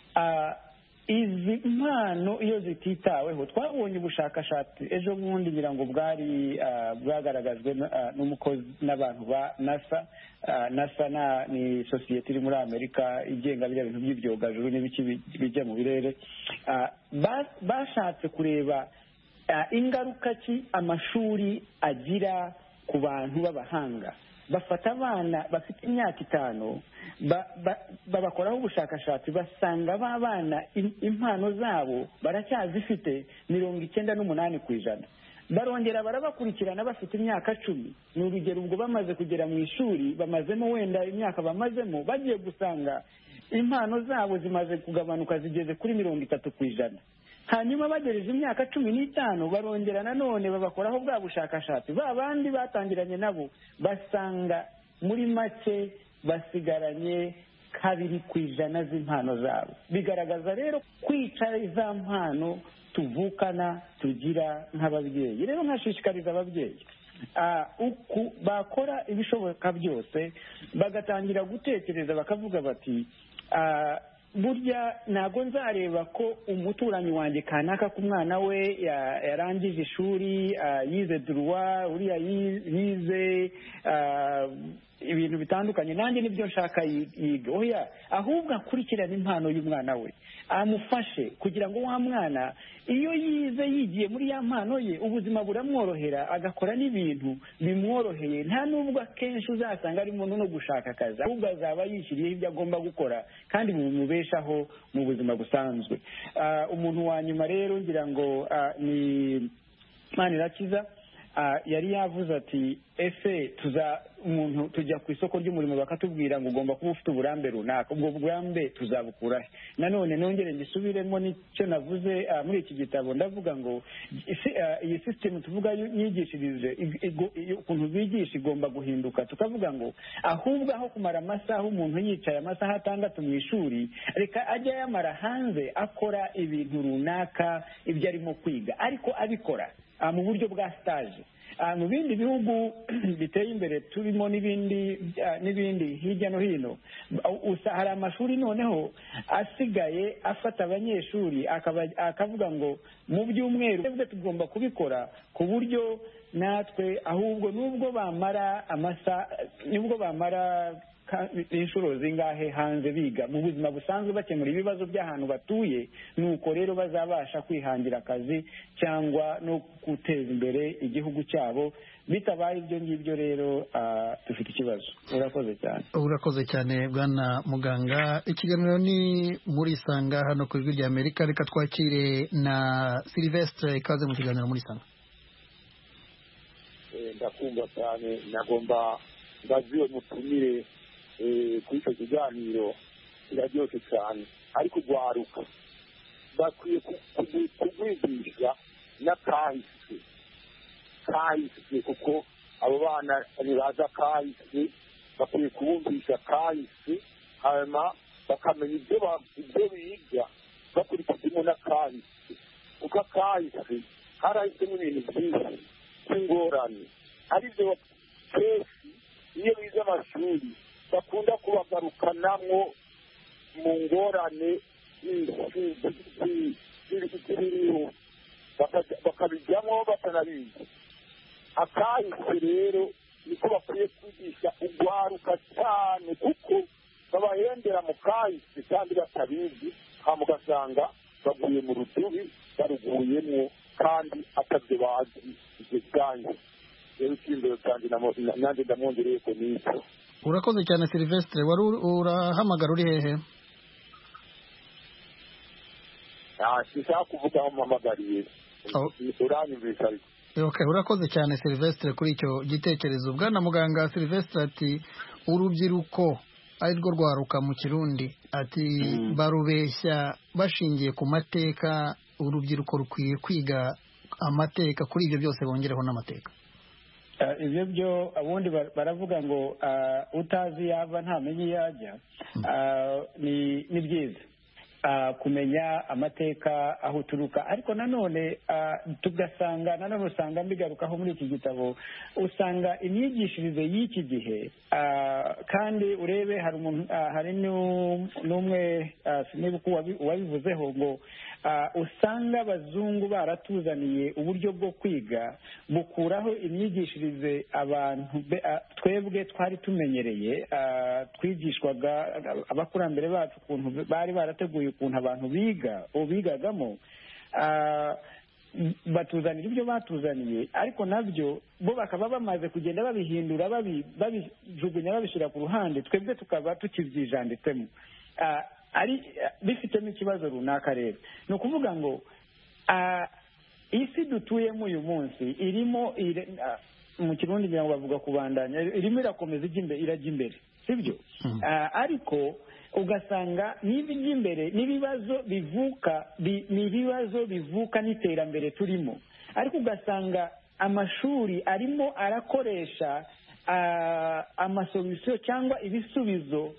Izi mpano iyo zititaweho, twabonye ubushakashatsi ejo bundi ngira ngo bwagaragajwe n'umukozi n'abantu ba NASA. NASA ni sosiyete iri muri Amerika igenga biriya bintu by'ibyogajuru n'ibiki bijya mu birere. Bashatse kureba ingaruka ki amashuri agira ku bantu b'abahanga. Bafata abana bafite imyaka 5 babakoraho ubushakashatsi, basanga ba bana impano zabo baracyazifite 98%. Barongera barabakurikirana bafite imyaka 10. Ni urugero ubwo bamaze kugera mu ishuri, bamazemo wenda imyaka bamazemo, bagiye gusanga impano zabo zimaze kugabanuka zigeze kuri 30%. Hanyuma bagereje imyaka 15 barongera nanone babakoraho bwa bushakashatsi, ba bandi batangiranye nabo basanga muri make basigaranye 2% z'impano zabo. Bigaragaza rero kwica iza mpano tuvukana tugira nk'ababyeyi. Rero nkashishikariza ababyeyi uku bakora ibishoboka byose, bagatangira gutekereza bakavuga bati burya ntabwo nzareba ko umuturanyi wanjye kanaka ku mwana we yarangije ishuri, yize droit, uriya yize ibintu bitandukanye, nanjye nibyo nshaka yiga. Oya, ahubwo akurikirana impano y'umwana we, amufashe kugira ngo wa mwana iyo yize yigiye muri ya mpano ye, ubuzima buramworohera, agakora n'ibintu bimworoheye. Nta nubwo akenshi uzasanga ari umuntu no gushaka akazi, ahubwo azaba yishyiriyeho ibyo agomba gukora kandi bimubeshaho mu buzima busanzwe. Umuntu wa nyuma rero ngira ngo ni Manirakiza. yari yavuze ati ese umuntu tujya ku isoko ry'umurimo bakatubwira ngo ugomba kuba ufite uburambe runaka, ubwo burambe tuzabukurahe? Nanone nongere ngisubiremo n'icyo navuze muri iki gitabo, ndavuga ngo iyi sisitemu tuvuga yigishirize ukuntu bigisha igomba guhinduka, tukavuga ngo ahubwo aho kumara amasaha umuntu yicaye amasaha 6 mu ishuri, reka ajya yamara hanze akora ibintu runaka ibyo arimo kwiga, ariko abikora mu buryo bwa stage. Mu bindi bihugu biteye imbere turimo n'ibindi hirya no hino, hari amashuri noneho asigaye afata abanyeshuri akavuga ngo mu byumweru twebwe tugomba kubikora ku buryo natwe ahubwo nubwo bamara inshuro zingahe hanze biga, mu buzima busanzwe bakemura ibibazo by'ahantu batuye, nuko rero bazabasha kwihangira akazi cyangwa no guteza imbere igihugu cyabo. Bitabaye ibyo ngibyo rero dufite ikibazo. Urakoze cyane bwana muganga. Ikiganiro ni muri Isanga hano ku Ijwi ry'Amerika. Reka twakire na Sylvestre, ikaze mu kiganiro muri Isanga. Ndakumva cyane, nagomba ndaziwe mutumire kuri icyo kiganiro kiraryoshye cyane, ariko ugwaruka bakwiye kugwigisha n'akahise kuko abo bana ntibaza kahise, bakwiye kubumvisha kahise, hanyuma bakamenya ibyo biga bakurikijemo n'akahise, kuko akahise harahisemo ibintu byinshi by'ingorane, aribyo kenshi iyo bize amashuri bakunda kubagarukanamo mu ngorane ziriho, bakabijyamo batanabizi. Akahise rero niko bakwiye kwigisha ugwaruka cyane, kuko babahendera mu kahise kandi batabizi, hama ugasanga baguye mu rudubi baruguyemo kandi atabyo bazi ibyo cyane. Rero icyizere cyanjye nanjye ndamwongereye ko n'icyo. Urakoze cyane Sylvestre. Wari urahamagara uri hehe? Sinshaka kuvuga aho mpamagariye, uranyumvise ariko. Okay, urakoze cyane Sylvestre kuri icyo gitekerezo. Bwana muganga, Sylvestre ati urubyiruko ari rwo rwaruka mu Kirundi, ati barubeshya bashingiye ku mateka, urubyiruko rukwiye kwiga amateka, kuri ibyo byose bongereho n'amateka. Ibyo byo abundi baravuga ngo utazi yava ntamenye yajya. Ni byiza kumenya amateka aho uturuka, ariko nanone usanga mbigarukaho muri iki gitabo, usanga imyigishirize y'iki gihe kandi urebe hari n'umwe sinibuka uwabivuzeho ngo usanga abazungu baratuzaniye uburyo bwo kwiga bukuraho imyigishirize abantu twebwe twari tumenyereye, twigishwaga abakurambere bacu ukuntu bari barateguye ukuntu abantu bigagamo, batuzanira ibyo batuzaniye, ariko nabyo bo bakaba bamaze kugenda babihindura, babijugunya, babishyira ku ruhande, twebwe tukaba tukibyijanditsemo, bifitemo ikibazo runaka. Rero ni ukuvuga ngo isi dutuyemo uyu munsi irimo mu Kirundi ngira ngo bavuga kubandanya, irimo irakomeza irajya imbere, sibyo? Ariko ugasanga n'ibijya imbere n'ibibazo bivuka n'iterambere turimo, ariko ugasanga amashuri arimo arakoresha amasolusiyo cyangwa ibisubizo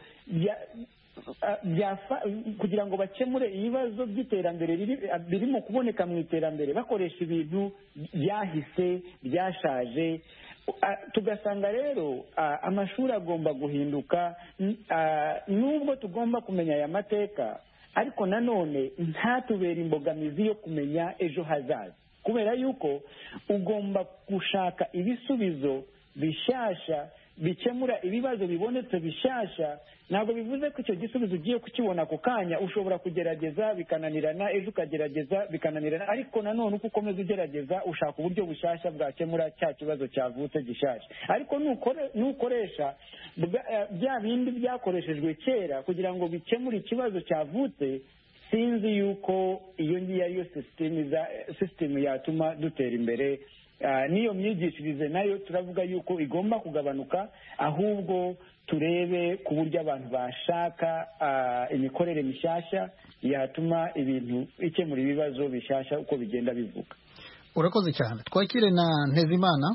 kugira ngo bakemure ibibazo by'iterambere birimo kuboneka mu iterambere, bakoresha ibintu byahise byashaje. Tugasanga rero amashuri agomba guhinduka, nubwo tugomba kumenya aya mateka, ariko nanone ntatubere imbogamizi yo kumenya ejo hazaza, kubera yuko ugomba gushaka ibisubizo bishyashya bikemura ibibazo bibonetse bishyashya. Ntabwo bivuze ko icyo gisubizo ugiye kukibona ako kanya, ushobora kugerageza bikananirana, ejo ukagerageza bikananirana, ariko nanone uko ukomeza ugerageza ushaka uburyo bushyashya bwakemura cya kibazo cyavutse gishyashya. Ariko nukoresha bya bindi byakoreshejwe kera kugira ngo bikemure ikibazo cyavutse, sinzi yuko iyo ngiyo ariyo sisitemu yatuma dutera imbere n'iyo myigishirize nayo turavuga yuko igomba kugabanuka, ahubwo turebe ku buryo abantu bashaka imikorere mishyashya yatuma ibintu ikemura ibibazo bishyashya uko bigenda bivuga. Urakoze cyane. Twakire na Ntezimana.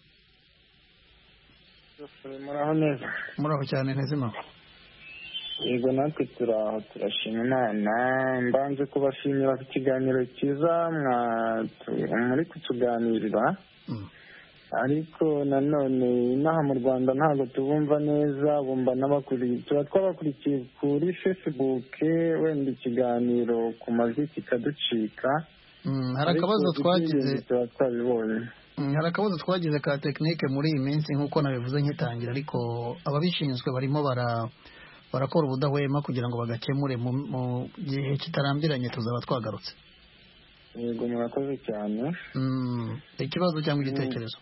Muraho neza. Muraho cyane Ntezimana. Yego, natwe turaho turashima Imana. Mbanze kubashimira ku kiganiro cyiza muri kutuganirira, ariko nanone inaha mu Rwanda ntabwo tubumva neza, bumva tuba twabakurikiye kuri Facebook, wenda ikiganiro ku majwi kikaducika. Hari akabazo twagize, tuba twabibonye. Hari akabazo twagize ka tekinike muri iyi minsi nk'uko nabivuze nkitangira, ariko ababishinzwe barimo barakora ubudahwema kugira ngo bagakemure mu gihe kitarambiranye tuzaba twagarutse. Yego, murakoze cyane. Ikibazo cyangwa igitekerezo?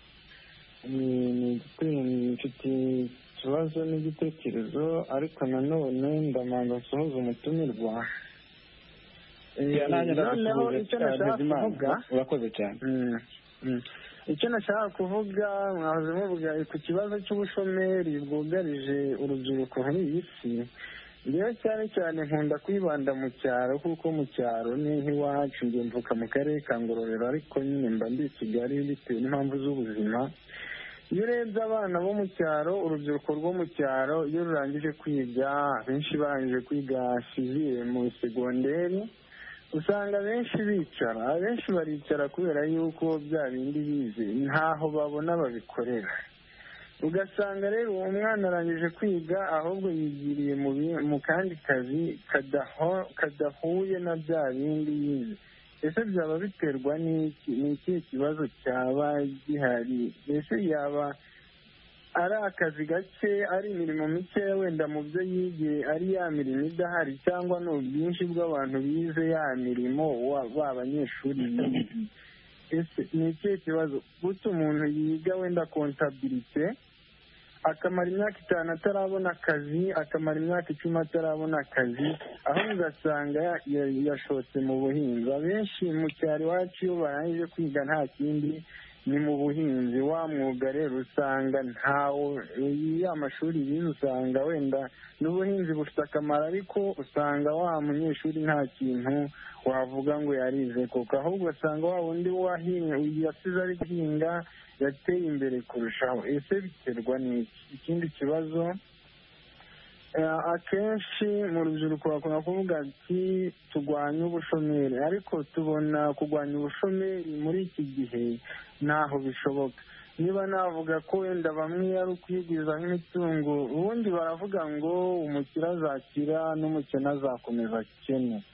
Mfite ikibazo n'igitekerezo, ariko nanone ndamanza nsohoza umutumirwa. Noneho icyo nashaka kuvuga, urakoze cyane. Icyo nashaka kuvuga, mwahoze muvuga ku kibazo cy'ubushomeri bwugarije urubyiruko muri iyi si. Rero cyane cyane nkunda kwibanda mu cyaro, kuko mu cyaro ni nk'iwacu, njye mvuka mu karere ka Ngororero, ariko nyine mba ndi i Kigali bitewe n'impamvu z'ubuzima. Iyo urebye abana bo mu cyaro, urubyiruko rwo mu cyaro iyo rurangije kwiga, benshi barangije kwiga siziye mu segonderi, usanga benshi baricara kubera yuko bya bindi bize ntaho babona babikorera. Ugasanga rero uwo mwana arangije kwiga, ahubwo yigiriye mu kandi kazi kadahuye na bya bindi yize. Ese byaba biterwa n'iki? Ni ikihe kibazo cyaba gihari? Ese yaba ari akazi gake, ari imirimo mikeya wenda mu byo yigiye, ari ya mirimo idahari, cyangwa ni ubwinshi bw'abantu bize ya mirimo b'abanyeshuri bize? Ese ni ikihe kibazo? Gusa umuntu yiga wenda kontabilite akamara imyaka 5 atarabona akazi, akamara imyaka 10 atarabona akazi, aho ugasanga yashotse mu buhinzi. Abenshi mu cyaro iwacu iyo barangije kwiga nta kindi ni mu buhinzi. Wa mwuga rero usanga ntawo, ya mashuri bize usanga wenda n'ubuhinzi bufite akamaro, ariko usanga wa munyeshuri nta kintu wavuga ngo yarize koko, ahubwo usanga wa wundi yasize ari guhinga yateye imbere kurushaho. Ese biterwa n'iki? Ikindi kibazo, akenshi mu rubyiruko bakunda kuvuga ati turwanye ubushomeri, ariko tubona kurwanya ubushomeri muri iki gihe ntaho bishoboka. Niba navuga ko wenda bamwe ari ukwigwizaho imitungo, ubundi baravuga ngo umukire azakira n'umukene azakomeza akene.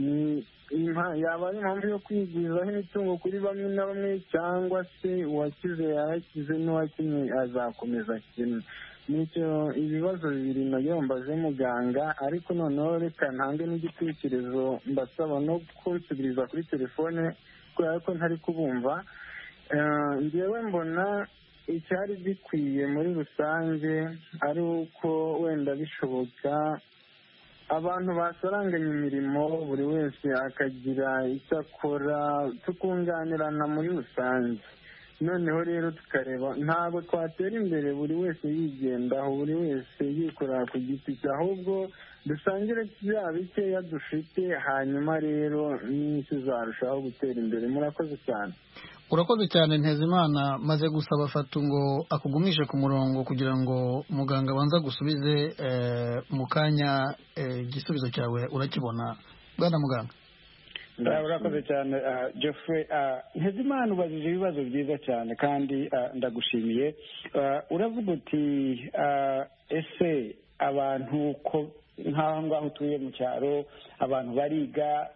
Yaba ari impamvu yo kwigwizaho imitungo kuri bamwe na bamwe, cyangwa se uwakize yarakize n'uwakenye azakomeza akene? Nicyo ibibazo bibiri nayo mbaze muganga, ariko noneho reka ntange n'igitekerezo, mbasaba no kunsubiriza kuri telefone kubera ko ntari kubumva. Njyewe mbona icyari gikwiye muri rusange ari uko wenda bishoboka abantu basaranganya imirimo, buri wese akagira icyo akora, tukunganirana muri rusange. Noneho rero tukareba, ntabwo twatera imbere buri wese yigendaho, buri wese yikorera ku giti cye, ahubwo dusangire bya bikeya dufite, hanyuma rero n'isi izarushaho gutera imbere. Murakoze cyane. Urakoze cyane Ntezimana. Maze gusaba Fatu ngo akugumishe ku murongo kugira ngo muganga abanza gusubize mu kanya. Igisubizo cyawe urakibona bwana muganga? Urakoze cyane Geoffrey. Ntezimana ubajije ibibazo byiza cyane kandi ndagushimiye. Uravuga uti ese abantu ko nk'aho ngaho utuye mu cyaro, abantu bariga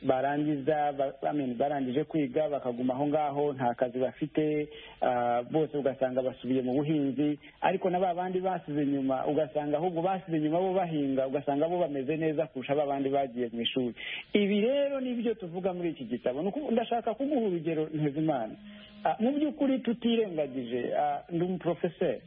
barangije kwiga bakaguma aho ngaho, nta kazi bafite, bose ugasanga basubiye mu buhinzi, ariko na ba bandi basize inyuma ugasanga ahubwo basize inyuma bo bahinga, ugasanga bo bameze neza kurusha ba bandi bagiye mu ishuri. Ibi rero nibyo tuvuga muri iki gitabo. Ndashaka kuguha urugero Ntezimana. Mu by'ukuri tutirengagije, ndi umuprofeseri,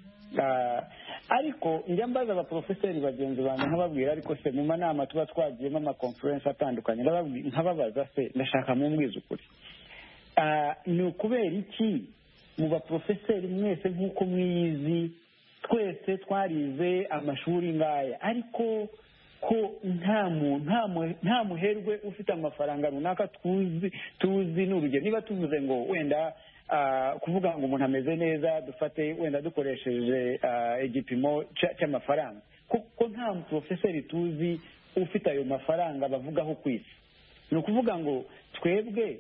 ariko njya mbaza abaprofeseri bagenzi banjye nkababwira, ariko se mu manama tuba twagiyemo amakonferensi atandukanye nkababaza, se ndashaka mumbwiza ukuri, ni ukubera iki mu baporofeseri mwese nk'uko mwiyizi twese twarize amashuri ngaya ariko ko nta muherwe ufite amafaranga runaka tuzi n'urugero niba tuvuze ngo wenda kuvuga ngo umuntu ameze neza dufate wenda dukoresheje igipimo cy'amafaranga kuko nta porofeseri tuzi ufite ayo mafaranga bavugaho ku isi ni ukuvuga ngo twebwe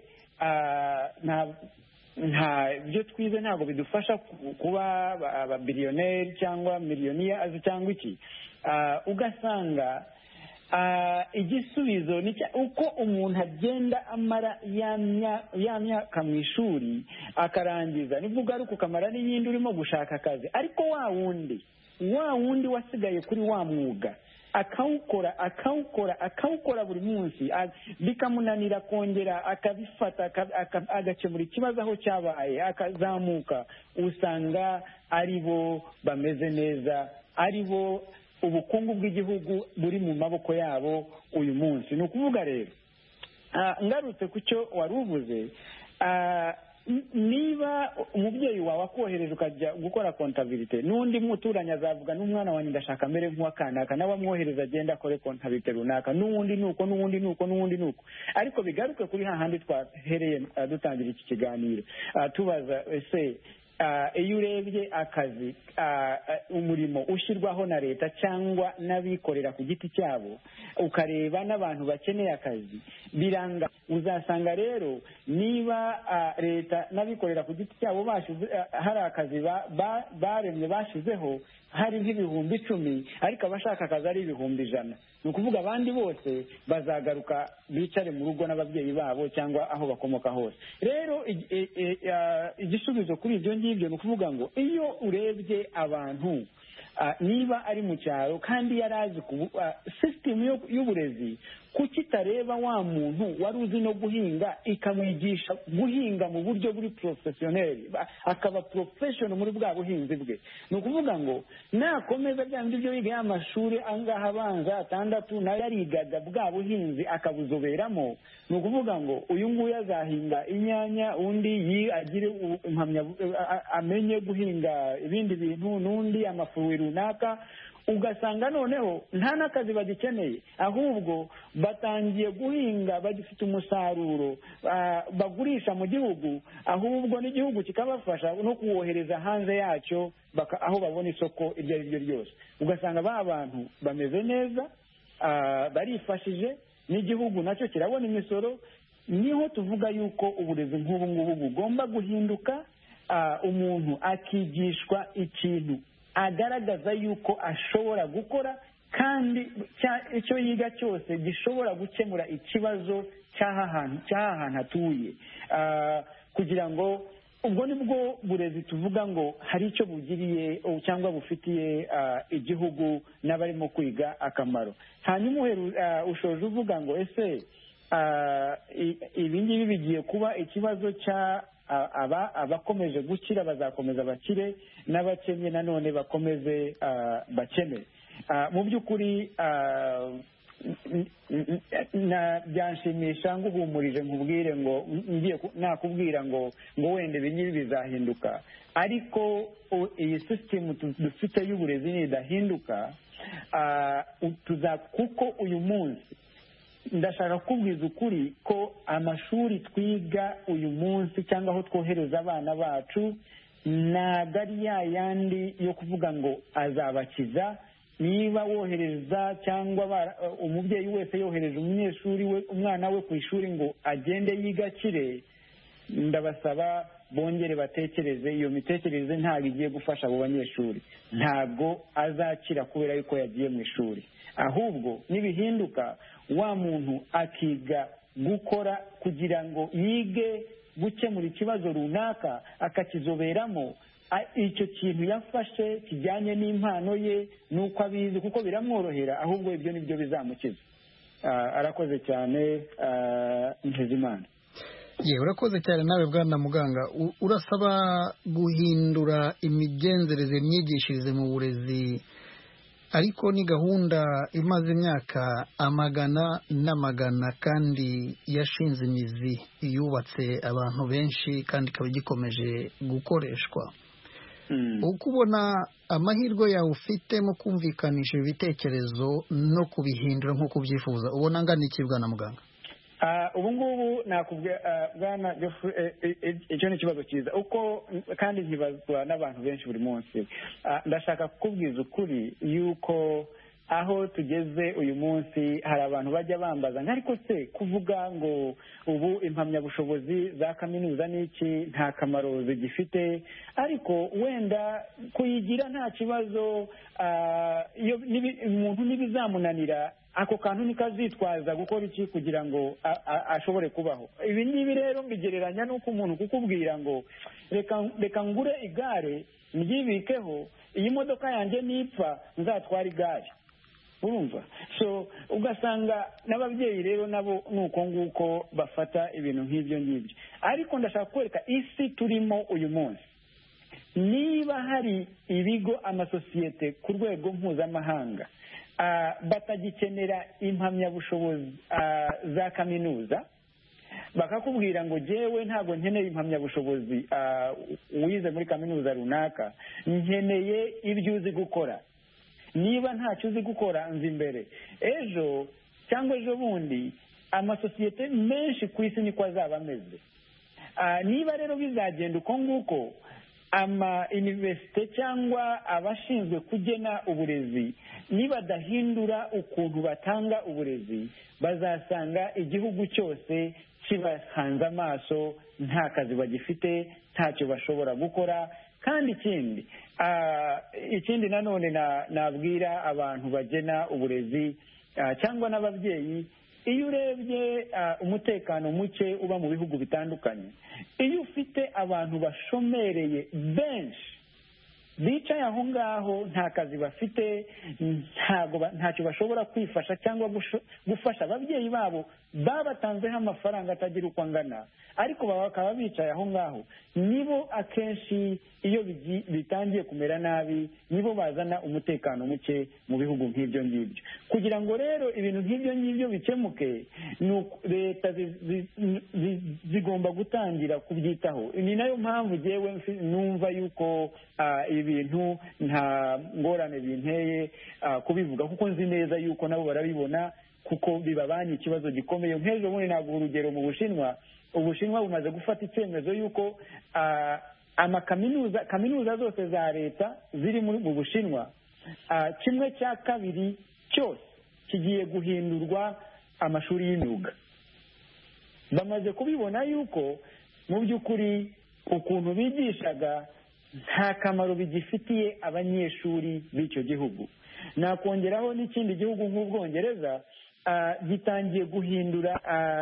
nta byo twize ntabwo bidufasha kuba ababiliyoneri cyangwa miliyoniyazi cyangwa iki ugasanga igisubizo ni uko umuntu agenda amara ya myaka mu ishuri akarangiza nibwo ugaruka ukamara n'iyindi urimo gushaka akazi ariko wa wundi wasigaye kuri wa mwuga akawukora buri munsi bikamunanira kongera akabifata agakemura ikibazo aho cyabaye akazamuka usanga ari bo bameze neza ari bo ubukungu bw'igihugu buri mu maboko yabo uyu munsi ni ukuvuga rero ngarutse ku cyo wari uvuze niba umubyeyi wawe akohereje ukajya gukora kontabilite n'undi muturanyi azavuga n'umwana wanjye ndashaka mbere nk'uwakanaka nawe amwohereza agenda akore kontabilite runaka n'uwundi nuko ariko bigaruke kuri hahandi twahereye dutangira iki kiganiro tubaza ese iyo urebye akazi umurimo ushyirwaho na leta cyangwa n'abikorera ku giti cyabo ukareba n'abantu bakeneye akazi biranga uzasanga rero niba leta n'abikorera ku giti cyabo hari akazi baremye bashyizeho hari nk'ibihumbi 10 ariko abashaka akazi ari ibihumbi 100 ni ukuvuga abandi bose bazagaruka bicare mu rugo n'ababyeyi babo cyangwa aho bakomoka hose rero igisubizo kuri ibyo ngibyo ni ukuvuga ngo iyo urebye abantu niba ari mu cyaro kandi yari azi sisitemu y'uburezi kuki itareba wa muntu wari uzi no guhinga ikamwigisha guhinga mu buryo buri porofesiyoneri akaba porofeshono muri bwa buhinzi bwe ni ukuvuga ngo nakomeza bya bindi byo yiga y'amashuri angaha abanza 6 nayo yarigaga bwa buhinzi akabuzoberamo ni ukuvuga ngo uyu nguyu azahinga inyanya undi agire amenye guhinga ibindi bintu n'undi amafuwi runaka ugasanga noneho nta n'akazi bagikeneye ahubwo batangiye guhinga bagifite umusaruro bagurisha mu gihugu ahubwo n'igihugu kikabafasha no kuwohereza hanze yacyo aho babona isoko iryo ari ryo ryose ugasanga ba bantu bameze neza barifashije n'igihugu nacyo kirabona imisoro niho tuvuga yuko uburezi nk'ubu ngubu bugomba guhinduka umuntu akigishwa ikintu agaragaza yuko ashobora gukora kandi icyo yiga cyose gishobora gukemura ikibazo cy'aha hantu atuye kugira ngo ubwo nibwo burezi tuvuga ngo hari icyo bugiriye cyangwa bufitiye igihugu n'abarimo kwiga akamaro hanyuma ushoje uvuga ngo ese ibi ngibi bigiye kuba ikibazo cya abakomeje gukira bazakomeza bakire n'abakennye nanone bakomeze bakene mu by'ukuri byanshimisha nguhumurije nkubwire ngo ngiye nakubwira ngo wenda ibi ngibi bizahinduka ariko iyi sisitemu dufite y'uburezi nidahinduka kuko uyu munsi ndashaka kubwiza ukuri ko amashuri twiga uyu munsi cyangwa aho twohereza abana bacu ntabwo ari ya yandi yo kuvuga ngo azabakiza niba wohereza cyangwa umubyeyi wese yohereje umunyeshuri we umwana we ku ishuri ngo agende yigakire ndabasaba bongere batekereze iyo mitekerereze ntabwo igiye gufasha abo banyeshuri ntabwo azakira kubera yuko yagiye mu ishuri ahubwo nibihinduka wa muntu akiga gukora kugira ngo yige gukemura ikibazo runaka akakizoberamo icyo kintu yafashe kijyanye n'impano ye n'uko abizi kuko biramworohera ahubwo ibyo nibyo bizamukiza arakoze cyane Ntezimana urakoze cyane nawe bwana muganga urasaba guhindura imigenzereze imyigishirize mu burezi ariko ni gahunda imaze imyaka amagana n'amagana kandi yashinze imizi, yubatse abantu benshi kandi ikaba igikomeje gukoreshwa. uko ubona amahirwe yawe ufite mu kumvikanisha ibitekerezo no kubihindura nk'uko ubyifuza, ubona angana iki bwana muganga? ubu ngubu nakubwira bwana icyo ni ikibazo cyiza uko kandi nkibazwa n'abantu benshi buri munsi. Ndashaka kukubwiza ukuri yuko aho tugeze uyu munsi hari abantu bajya bambaza ariko se kuvuga ngo ubu impamyabushobozi za kaminuza n'iki nta kamaro zigifite, ariko wenda kuyigira nta kibazo, umuntu ntibizamunanira ako kantu nikazitwaza gukora iki kugira ngo ashobore kubaho. Ibi ngibi rero mbigereranya n'uko umuntu kukubwira ngo reka ngure igare ryibikeho, iyi modoka yanjye nipfa nzatwara igare. urumva? So ugasanga n'ababyeyi rero nabo nuko nguko bafata ibintu nk'ibyo ngibyo. Ariko ndashaka kwereka isi turimo uyu munsi, niba hari ibigo amasosiyete ku rwego mpuzamahanga batagikenera impamyabushobozi za kaminuza, bakakubwira ngo jewe ntabwo nkeneye impamyabushobozi wize muri kaminuza runaka, nkeneye ibyo uzi gukora. Niba ntacyo uzi gukora nzi imbere ejo cyangwa ejo bundi amasosiyete menshi ku isi niko azaba ameze. Niba rero bizagenda uko nguko, universite cyangwa abashinzwe kugena uburezi nibadahindura ukuntu batanga uburezi, bazasanga igihugu cyose kibahanze amaso, nta kazi bagifite, ntacyo bashobora gukora. Kandi ikindi nanone nabwira abantu bagena uburezi cyangwa n'ababyeyi, iyo urebye umutekano muke uba mu bihugu bitandukanye, iyo ufite abantu bashomereye benshi bicaye aho ngaho nta kazi bafite, ntacyo bashobora kwifasha cyangwa gufasha ababyeyi babo babatanzeho amafaranga atagira uko angana, ariko bakaba bicaye aho ngaho, nibo akenshi iyo bitangiye kumera nabi nibo bazana umutekano muke mu bihugu nk'ibyo ngibyo. Kugira ngo rero ibintu nk'ibyo ngibyo bikemuke, leta zigomba gutangira kubyitaho. Ni nayo mpamvu jewe numva yuko ibintu nta ngorane binteye kubivuga, kuko nzi neza yuko nabo barabibona, kuko bibabanye ikibazo gikomeye. Nk'ejo bundi naguha urugero mu Ubushinwa bumaze gufata icyemezo yuko kaminuza zose za leta ziri mu Bushinwa, 1/2 cyose kigiye guhindurwa amashuri y'imyuga. Bamaze kubibona yuko mu by'ukuri ukuntu bigishaga nta kamaro bigifitiye abanyeshuri b'icyo gihugu. Nakongeraho n'ikindi gihugu nk'Ubwongereza gitangiye guhindura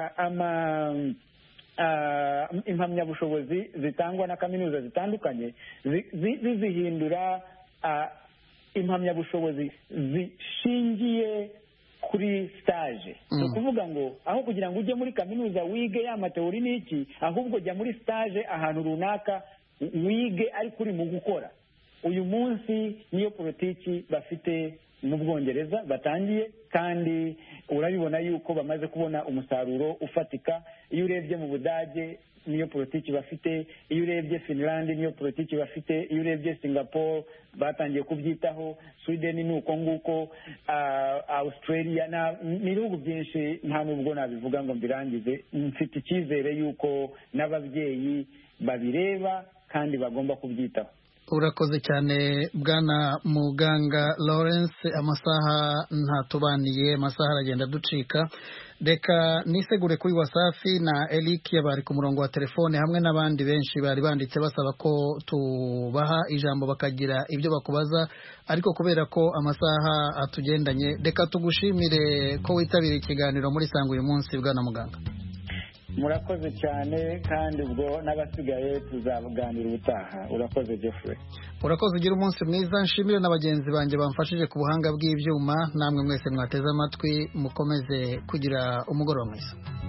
impamyabushobozi zitangwa na kaminuza zitandukanye, zizihindura impamyabushobozi zishingiye kuri stage. Ni ukuvuga ngo aho kugira ngo ujye muri kaminuza wige ya mateori n'iki, ahubwo jya muri stage ahantu runaka wige ariko uri mu gukora. Uyu munsi niyo politiki bafite mu Bwongereza batangiye, kandi urabibona yuko bamaze kubona umusaruro ufatika. Iyo urebye mu Budage niyo politiki bafite, iyo urebye Finland niyo politiki bafite, iyo urebye Singapore batangiye kubyitaho, Sweden ni uko nguko, Australia, n'ibihugu byinshi nta nubwo nabivuga ngo mbirangize. Mfite icyizere yuko n'ababyeyi babireba kandi bagomba kubyitaho. Urakoze cyane bwana muganga Lawrence, amasaha ntatubaniye, amasaha aragenda ducika. Reka nisegure kuri Wasafi na Eric bari ku murongo wa telefone, hamwe n'abandi benshi bari banditse basaba ko tubaha ijambo bakagira ibyo bakubaza, ariko kubera ko amasaha atugendanye, reka tugushimire ko witabira ikiganiro muri Sanga uyu munsi bwana muganga. Murakoze cyane, kandi ubwo n'abasigaye tuzaganira ubutaha. Urakoze Geoffrey. Urakoze, ugira umunsi mwiza. Nshimire na bagenzi banjye bamfashije ku buhanga bw'ibyuma, namwe mwese mwateze amatwi, mukomeze kugira umugoroba mwiza.